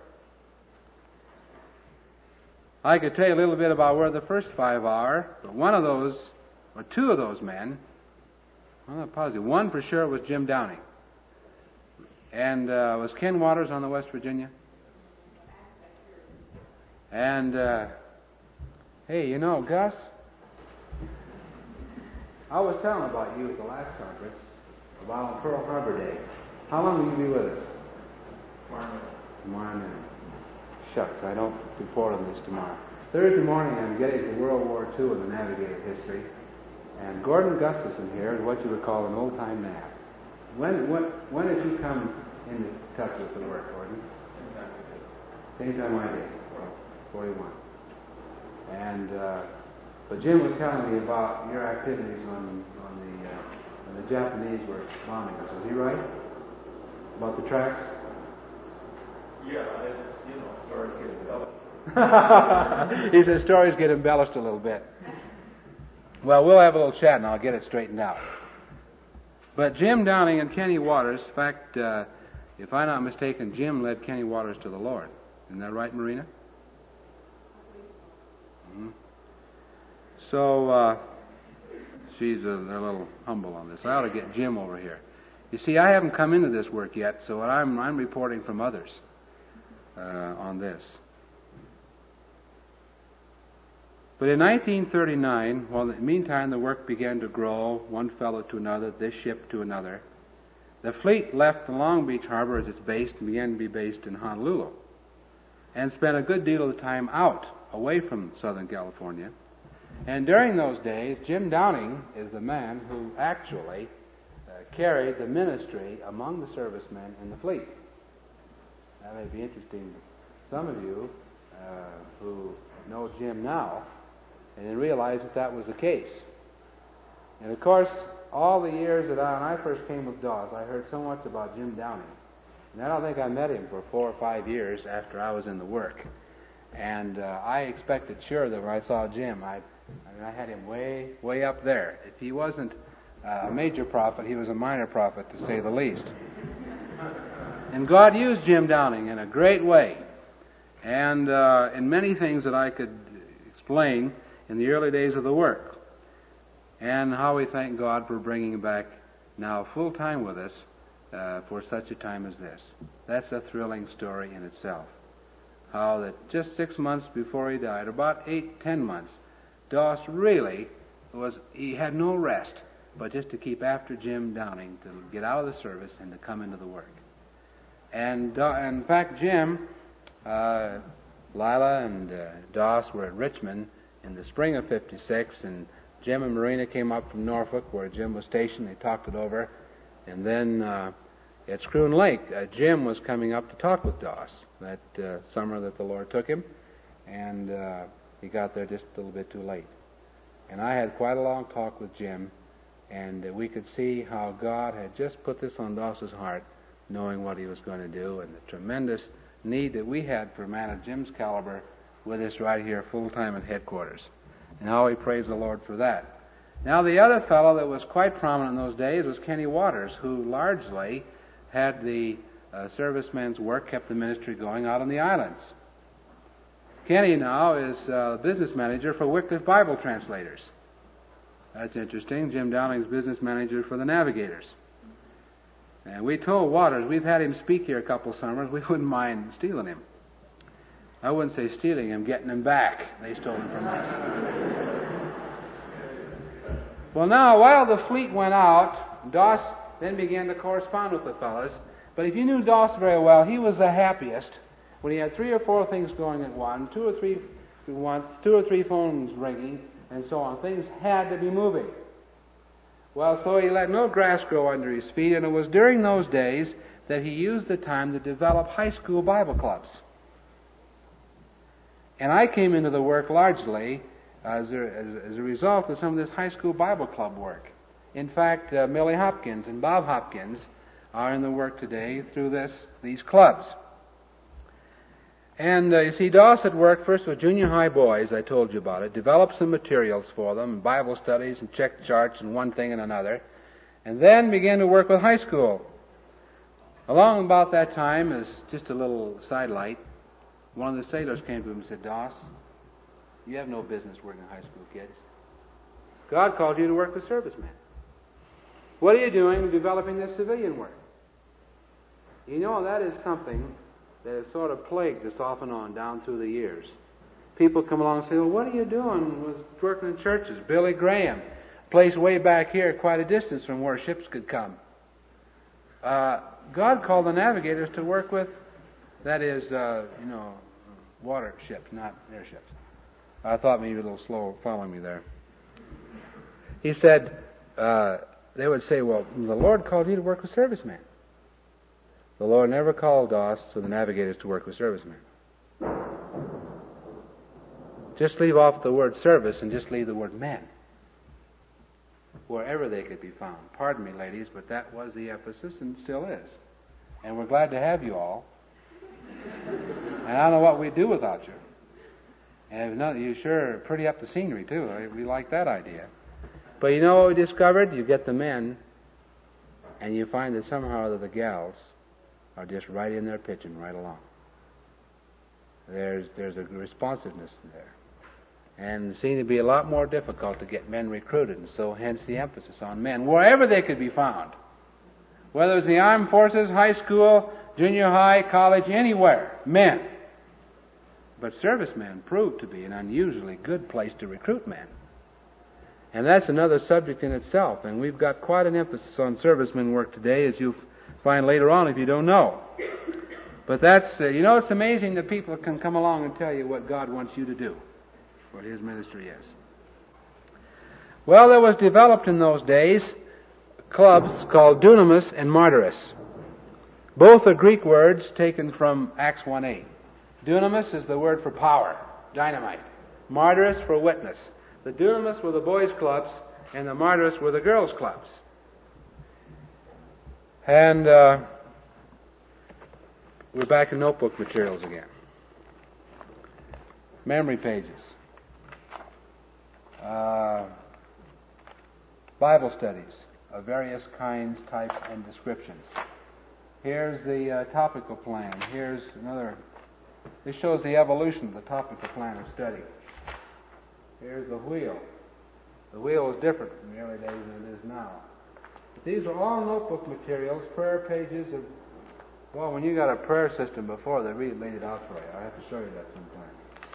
Speaker 1: I could tell you a little bit about where the first five are, but one of those, or two of those men, I'm not positive, one for sure was Jim Downing. And uh, was Ken Waters on the West Virginia? And, uh, hey, you know, Gus, I was telling about you at the last conference about Pearl Harbor Day. How long will you be with us? Tomorrow. Tomorrow noon. Shucks, I don't report on this tomorrow. Thursday morning I'm getting to World War Two in the Navigator history. And Gordon Gustafson here is what you would call an old-time nav. When, when, when did you come into touch with the work, Gordon? Same time I did. forty-one. And uh, but Jim was telling me about your activities on on the uh, on the Japanese were bombing us. Was he right about the tracks?
Speaker 3: Yeah, it's, you know, stories get embellished.
Speaker 1: He says stories get embellished a little bit. Well, we'll have a little chat and I'll get it straightened out. But Jim Downing and Kenny Waters, in fact, uh, if I'm not mistaken, Jim led Kenny Waters to the Lord. Isn't that right, Marina? Mm-hmm. So, uh, she's a, a little humble on this. I ought to get Jim over here. You see, I haven't come into this work yet, so I'm, I'm reporting from others uh, on this. But in nineteen thirty-nine, while well, in the meantime the work began to grow, one fellow to another, this ship to another, the fleet left the Long Beach Harbor as its base and began to be based in Honolulu, and spent a good deal of the time out, away from Southern California. And during those days, Jim Downing is the man who actually uh, carried the ministry among the servicemen in the fleet. That may be interesting to some of you uh, who know Jim now, and then realize that that was the case. And of course, all the years that I, when I first came with Dawes, I heard so much about Jim Downing. And I don't think I met him for four or five years after I was in the work. And uh, I expected sure that when I saw Jim, I, I mean, I had him way, way up there. If he wasn't uh, a major prophet, he was a minor prophet, to say the least. And God used Jim Downing in a great way, and uh, in many things that I could explain in the early days of the work, and how we thank God for bringing him back now full-time with us uh, for such a time as this. That's a thrilling story in itself. How that just six months before he died, or about eight, ten months, Doss really was, he had no rest but just to keep after Jim Downing to get out of the service and to come into the work. And uh, in fact, Jim, uh, Lila and uh, Doss were at Richmond in the spring of fifty-six, and Jim and Marina came up from Norfolk where Jim was stationed. They talked it over. And then uh, at Schroon Lake, uh, Jim was coming up to talk with Doss that uh, summer that the Lord took him, and uh, he got there just a little bit too late. And I had quite a long talk with Jim, and uh, we could see how God had just put this on Doss's heart, knowing what he was going to do, and the tremendous need that we had for a man of Jim's caliber with us right here full-time at headquarters. And how we praise the Lord for that. Now, the other fellow that was quite prominent in those days was Kenny Waters, who largely had the uh, servicemen's work, kept the ministry going out on the islands. Kenny now is uh, business manager for Wycliffe Bible Translators. That's interesting. Jim Downing's business manager for the Navigators. And we told Waters, we've had him speak here a couple summers, we wouldn't mind stealing him. I wouldn't say stealing him, getting him back. They stole him from us. Well, now, while the fleet went out, Doss then began to correspond with the fellows. But if you knew Doss very well, he was the happiest when he had three or four things going at once, two or three at once, two or three phones ringing, and so on. Things had to be moving. Well, so he let no grass grow under his feet, and it was during those days that he used the time to develop high school Bible clubs. And I came into the work largely as a, as, as a result of some of this high school Bible club work. In fact, uh, Millie Hopkins and Bob Hopkins are in the work today through this these clubs. And uh, you see, Doss had worked first with junior high boys, I told you about it, developed some materials for them, Bible studies and check charts and one thing and another, and then began to work with high school. Along about that time, as just a little sidelight, one of the sailors came to him and said, Doss, you have no business working with high school kids. God called you to work with servicemen. What are you doing developing this civilian work? You know, that is something that has sort of plagued us off and on down through the years. People come along and say, well, what are you doing with working in churches? Billy Graham, a place way back here, quite a distance from where ships could come. Uh, God called the navigators to work with, that is, uh, you know, water ships, not airships. I thought maybe a little slow following me there. He said, uh, they would say, well, the Lord called you to work with servicemen. The Lord never called us, to the navigators, to work with servicemen. Just leave off the word service and just leave the word men, wherever they could be found. Pardon me, ladies, but that was the emphasis and still is. And we're glad to have you all. And I don't know what we'd do without you. And if not, you sure pretty up the scenery, too. We like that idea. But you know what we discovered? You get the men, and you find that somehow the gals are just right in there pitching right along. There's there's a responsiveness there. And it seemed to be a lot more difficult to get men recruited, and so hence the emphasis on men, wherever they could be found. Whether it's the armed forces, high school, junior high, college, anywhere, men. But servicemen proved to be an unusually good place to recruit men. And that's another subject in itself, and we've got quite an emphasis on servicemen work today, as you'll find later on if you don't know. But that's, uh, you know, it's amazing that people can come along and tell you what God wants you to do, what His ministry is. Well, there was developed in those days clubs called Dunamis and Martyrs. Both are Greek words taken from Acts one eight. Dunamis is the word for power, dynamite. Martyrs for witness. The Dunamis were the boys' clubs, and the Martyrs were the girls' clubs. And uh, we're back in notebook materials again. Memory pages. Uh, Bible studies of various kinds, types, and descriptions. Here's the uh, topical plan. Here's another. This shows the evolution of the topical plan of study. Here's the wheel. The wheel is different from the early days than it is now. But these are all notebook materials, prayer pages of, well, when you got a prayer system before, they really laid it out for you. I have to show you that sometime.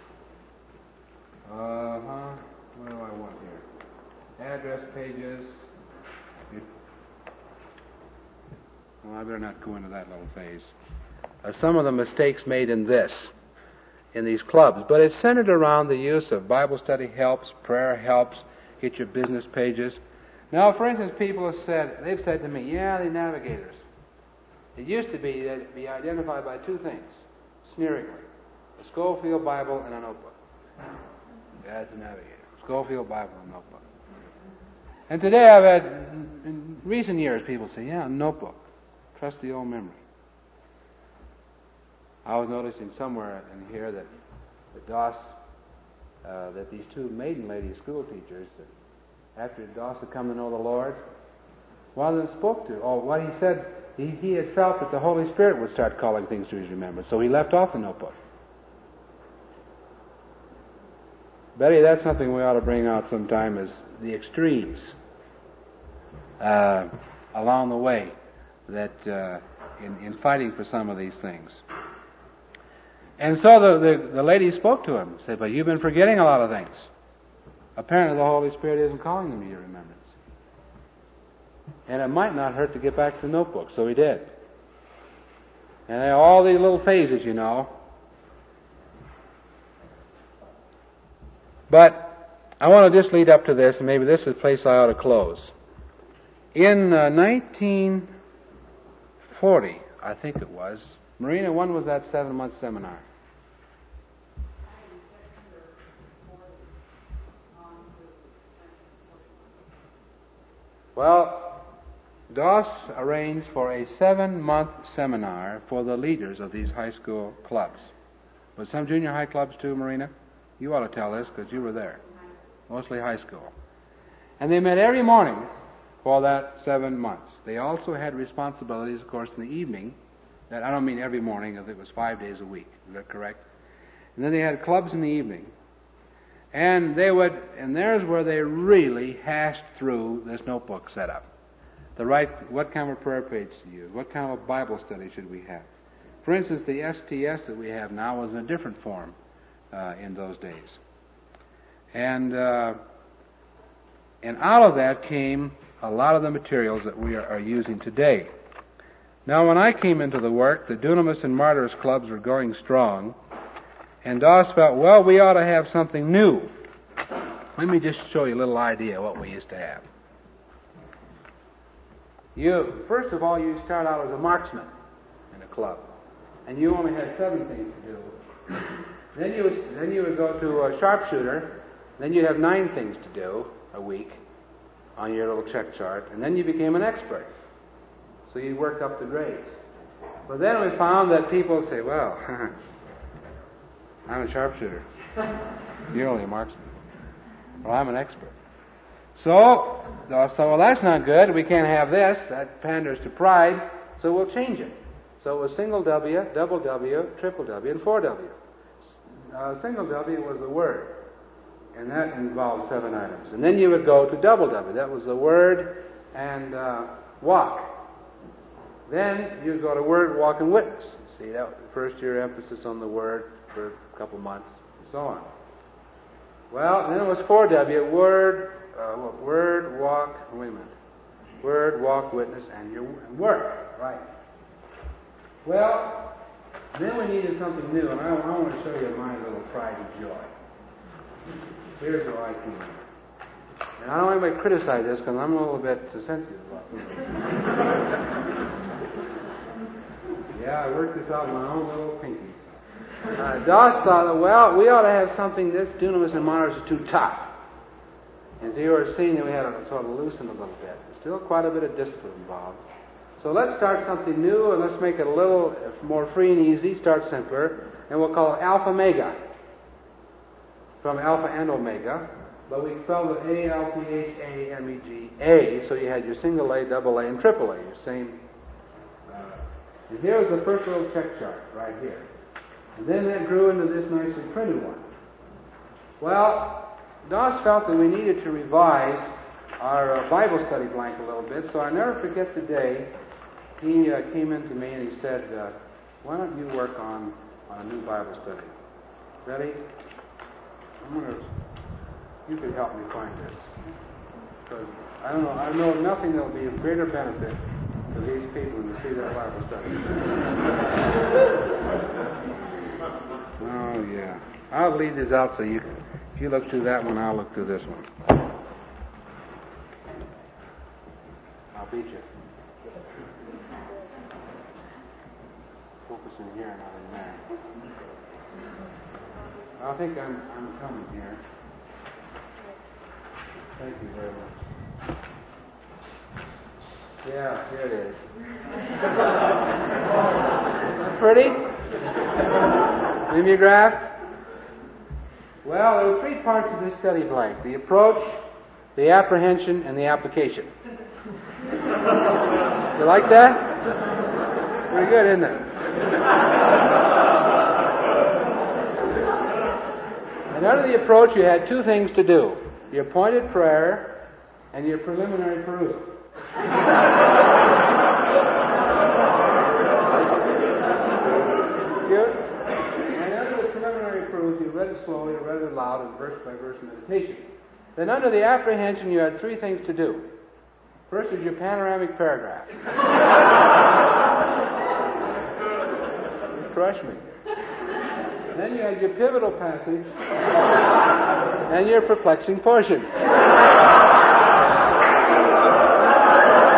Speaker 1: Uh-huh. What do I want here? Address pages. Well, I better not go into that little phase. Uh, some of the mistakes made in this, in these clubs, but it's centered around the use of Bible study helps, prayer helps, get your business pages. Now, for instance, people have said, they've said to me, yeah, the navigators. It used to be that it'd be identified by two things, sneeringly. A Schofield Bible and a notebook. That's a navigator. Schofield Bible and notebook. And today I've had, in recent years, people say, yeah, notebook. Trust the old memory. I was noticing somewhere in here that the Doss, uh, that these two maiden lady school teachers, that after Doss had come to know the Lord, one of them spoke to, oh, what he said, he, he had felt that the Holy Spirit would start calling things to his remembrance, so he left off the notebook. Betty, that's something we ought to bring out sometime, is the extremes uh, along the way that uh, in, in fighting for some of these things. And so the, the, the lady spoke to him, said, but you've been forgetting a lot of things. Apparently the Holy Spirit isn't calling them to your remembrance. And it might not hurt to get back to the notebook, so he did. And there are all these little phases, you know. But I want to just lead up to this, and maybe this is the place I ought to close. In uh, nineteen forty, I think it was, Marina, when was that seven-month seminar? Well, Doss arranged for a seven-month seminar for the leaders of these high school clubs. But some junior high clubs too, Marina? You ought to tell this because you were there. Mostly high school. And they met every morning for that seven months. They also had responsibilities, of course, in the evening. That I don't mean every morning, it was five days a week. Is that correct? And then they had clubs in the evening. And they would, and there's where they really hashed through this notebook setup. The right, what kind of prayer page to use? What kind of Bible study should we have? For instance, the S T S that we have now was in a different form uh, in those days. And uh, and out of that came a lot of the materials that we are, are using today. Now, when I came into the work, the Dunamis and Martyrs clubs were going strong, and Doss felt, well, we ought to have something new. Let me just show you a little idea of what we used to have. You, first of all, you start out as a marksman in a club, and you only had seven things to do. Then you would, then you would go to a sharpshooter. Then you'd have nine things to do a week on your little check chart, and then you became an expert. So you worked up the grades. But then we found that people would say, well, I'm a sharpshooter. You're only a marksman. Well, I'm an expert. So, so, well, that's not good. We can't have this. That panders to pride. So we'll change it. So it was single W, double W, triple W, and four W. Uh, single W was the word. And that involved seven items. And then you would go to double W. That was the word and uh, walk. Then you'd go to word, walk, and witness. See, that was the first year emphasis on the word for a couple months, and so on. Well, then it was four W, word, uh, word, walk, wait a minute. Word, walk, witness, and your and work. Right. Well, then we needed something new, and I, I want to show you my little pride and joy. Here's how I came in. And I don't want anybody to criticize this because I'm a little bit sensitive about something. Yeah, I worked this out with my own little pinkies. Uh, Doss thought, well, we ought to have something, this Dunamis and Martyrs is too tough. And so you were seeing that we had to sort of loosen a little bit. Still quite a bit of discipline involved. So let's start something new and let's make it a little more free and easy, start simpler, and we'll call it Alpha Mega. From Alpha and Omega, but we spelled it A L P H A M E G A, so you had your single A, double A, and triple A, your same. Uh, and here was the first little check chart, right here. And then that grew into this nicely printed one. Well, Doss felt that we needed to revise our uh, Bible study blank a little bit, so I'll never forget the day he uh, came in to me and he said, uh, why don't you work on, on a new Bible study? Ready? I'm gonna, you could help me find this. Because I don't know, I know nothing that will be of greater benefit to these people when they see that Bible study. Oh, yeah. I'll leave this out so you can, if you look through that one, I'll look through this one. I'll beat you. Focus in here, not in there. I think I'm, I'm coming here. Thank you very much. Yeah, here it is. Pretty? Mimeographed? Well, there were three parts of this study blank. The approach, the apprehension, and the application. You like that? Pretty good, isn't it? And under the approach, you had two things to do. Your pointed prayer and your preliminary perusal. Good? And under the preliminary perusal, you read it slowly, you read it aloud, and verse by verse meditation. Then under the apprehension, you had three things to do. First is your panoramic paragraph. You crush me. Then you had your pivotal passage and your perplexing portions.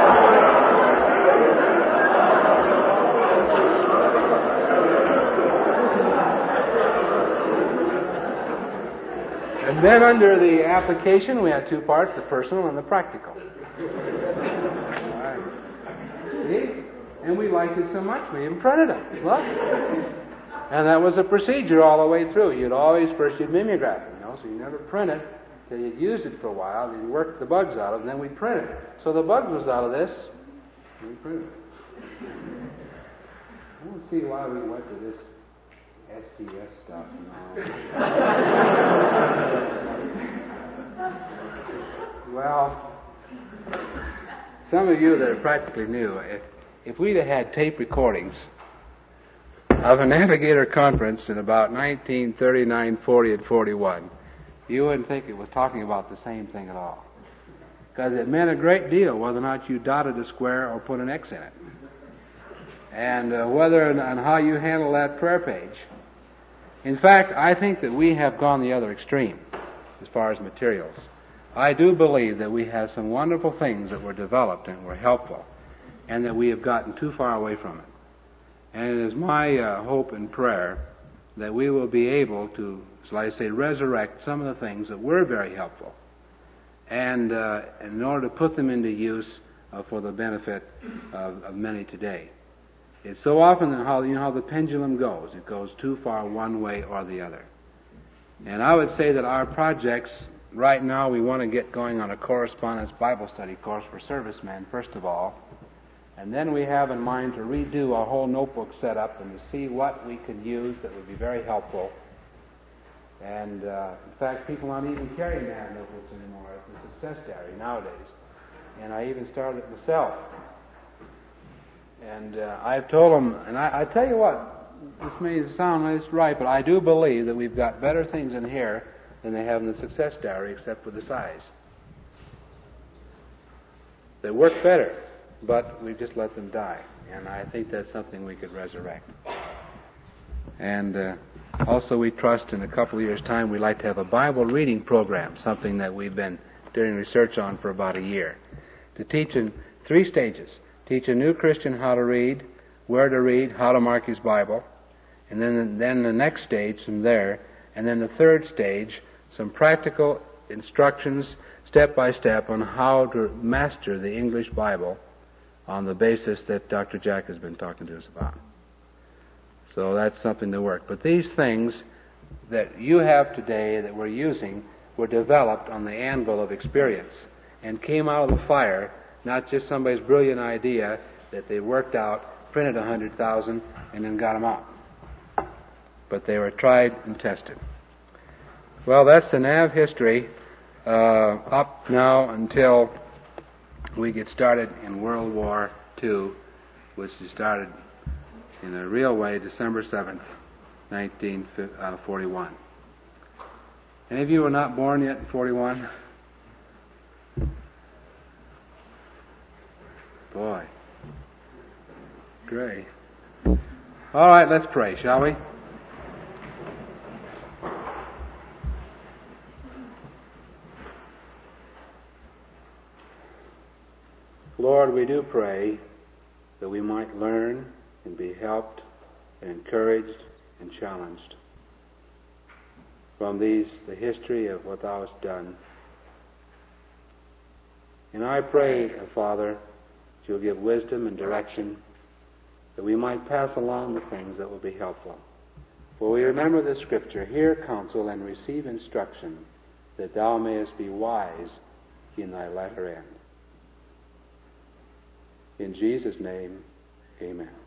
Speaker 1: And then under the application, we had two parts, the personal and the practical. Right. See? And we liked it so much, we even printed them. Look. And that was a procedure all the way through. You'd always, first you'd mimeograph it, you know, so you never print it till you'd used it for a while, then you worked the bugs out of it, and then we'd print it. So the bugs was out of this, and we printed it. I don't see why we went to this S T S stuff now. Well, some of you that are practically new, if, if we'd have had tape recordings of a Navigator conference in about nineteen thirty-nine, forty, and forty-one, you wouldn't think it was talking about the same thing at all. Because it meant a great deal whether or not you dotted a square or put an X in it. And uh, whether and, and how you handle that prayer page. In fact, I think that we have gone the other extreme as far as materials. I do believe that we have some wonderful things that were developed and were helpful, and that we have gotten too far away from it. And it is my uh, hope and prayer that we will be able to, shall I say, resurrect some of the things that were very helpful, and uh, in order to put them into use uh, for the benefit of, of many today. It's so often that how, you know how the pendulum goes. It goes too far one way or the other. And I would say that our projects, right now we want to get going on a correspondence Bible study course for servicemen, first of all. And then we have in mind to redo our whole notebook setup and to see what we could use that would be very helpful. And uh, in fact, people aren't even carrying nav notebooks anymore at the Success Diary nowadays. And I even started it myself. And uh, I've told them, and I, I tell you what, this may sound like it's right, but I do believe that we've got better things in here than they have in the Success Diary, except for the size. They work better, but we just let them die. And I think that's something we could resurrect. And uh, also we trust in a couple of years' time we'd like to have a Bible reading program, something that we've been doing research on for about a year, to teach in three stages. Teach a new Christian how to read, where to read, how to mark his Bible, and then then the next stage from there, and then the third stage, some practical instructions step by step on how to master the English Bible on the basis that Doctor Jack has been talking to us about. So that's something to work. But these things that you have today that we're using were developed on the anvil of experience and came out of the fire, not just somebody's brilliant idea that they worked out, printed a hundred thousand, and then got them out. But they were tried and tested. Well, that's the Nav history uh, up now until we get started in World War Two, which started in a real way December seventh, nineteen forty-one. Any of you were not born yet in forty-one? Boy. Great. All right, let's pray, shall we? Lord, we do pray that we might learn and be helped and encouraged and challenged from these, the history of what Thou hast done. And I pray, Father, that You'll give wisdom and direction, that we might pass along the things that will be helpful. For we remember the Scripture, hear counsel and receive instruction, that thou mayest be wise in thy latter end. In Jesus' name, amen.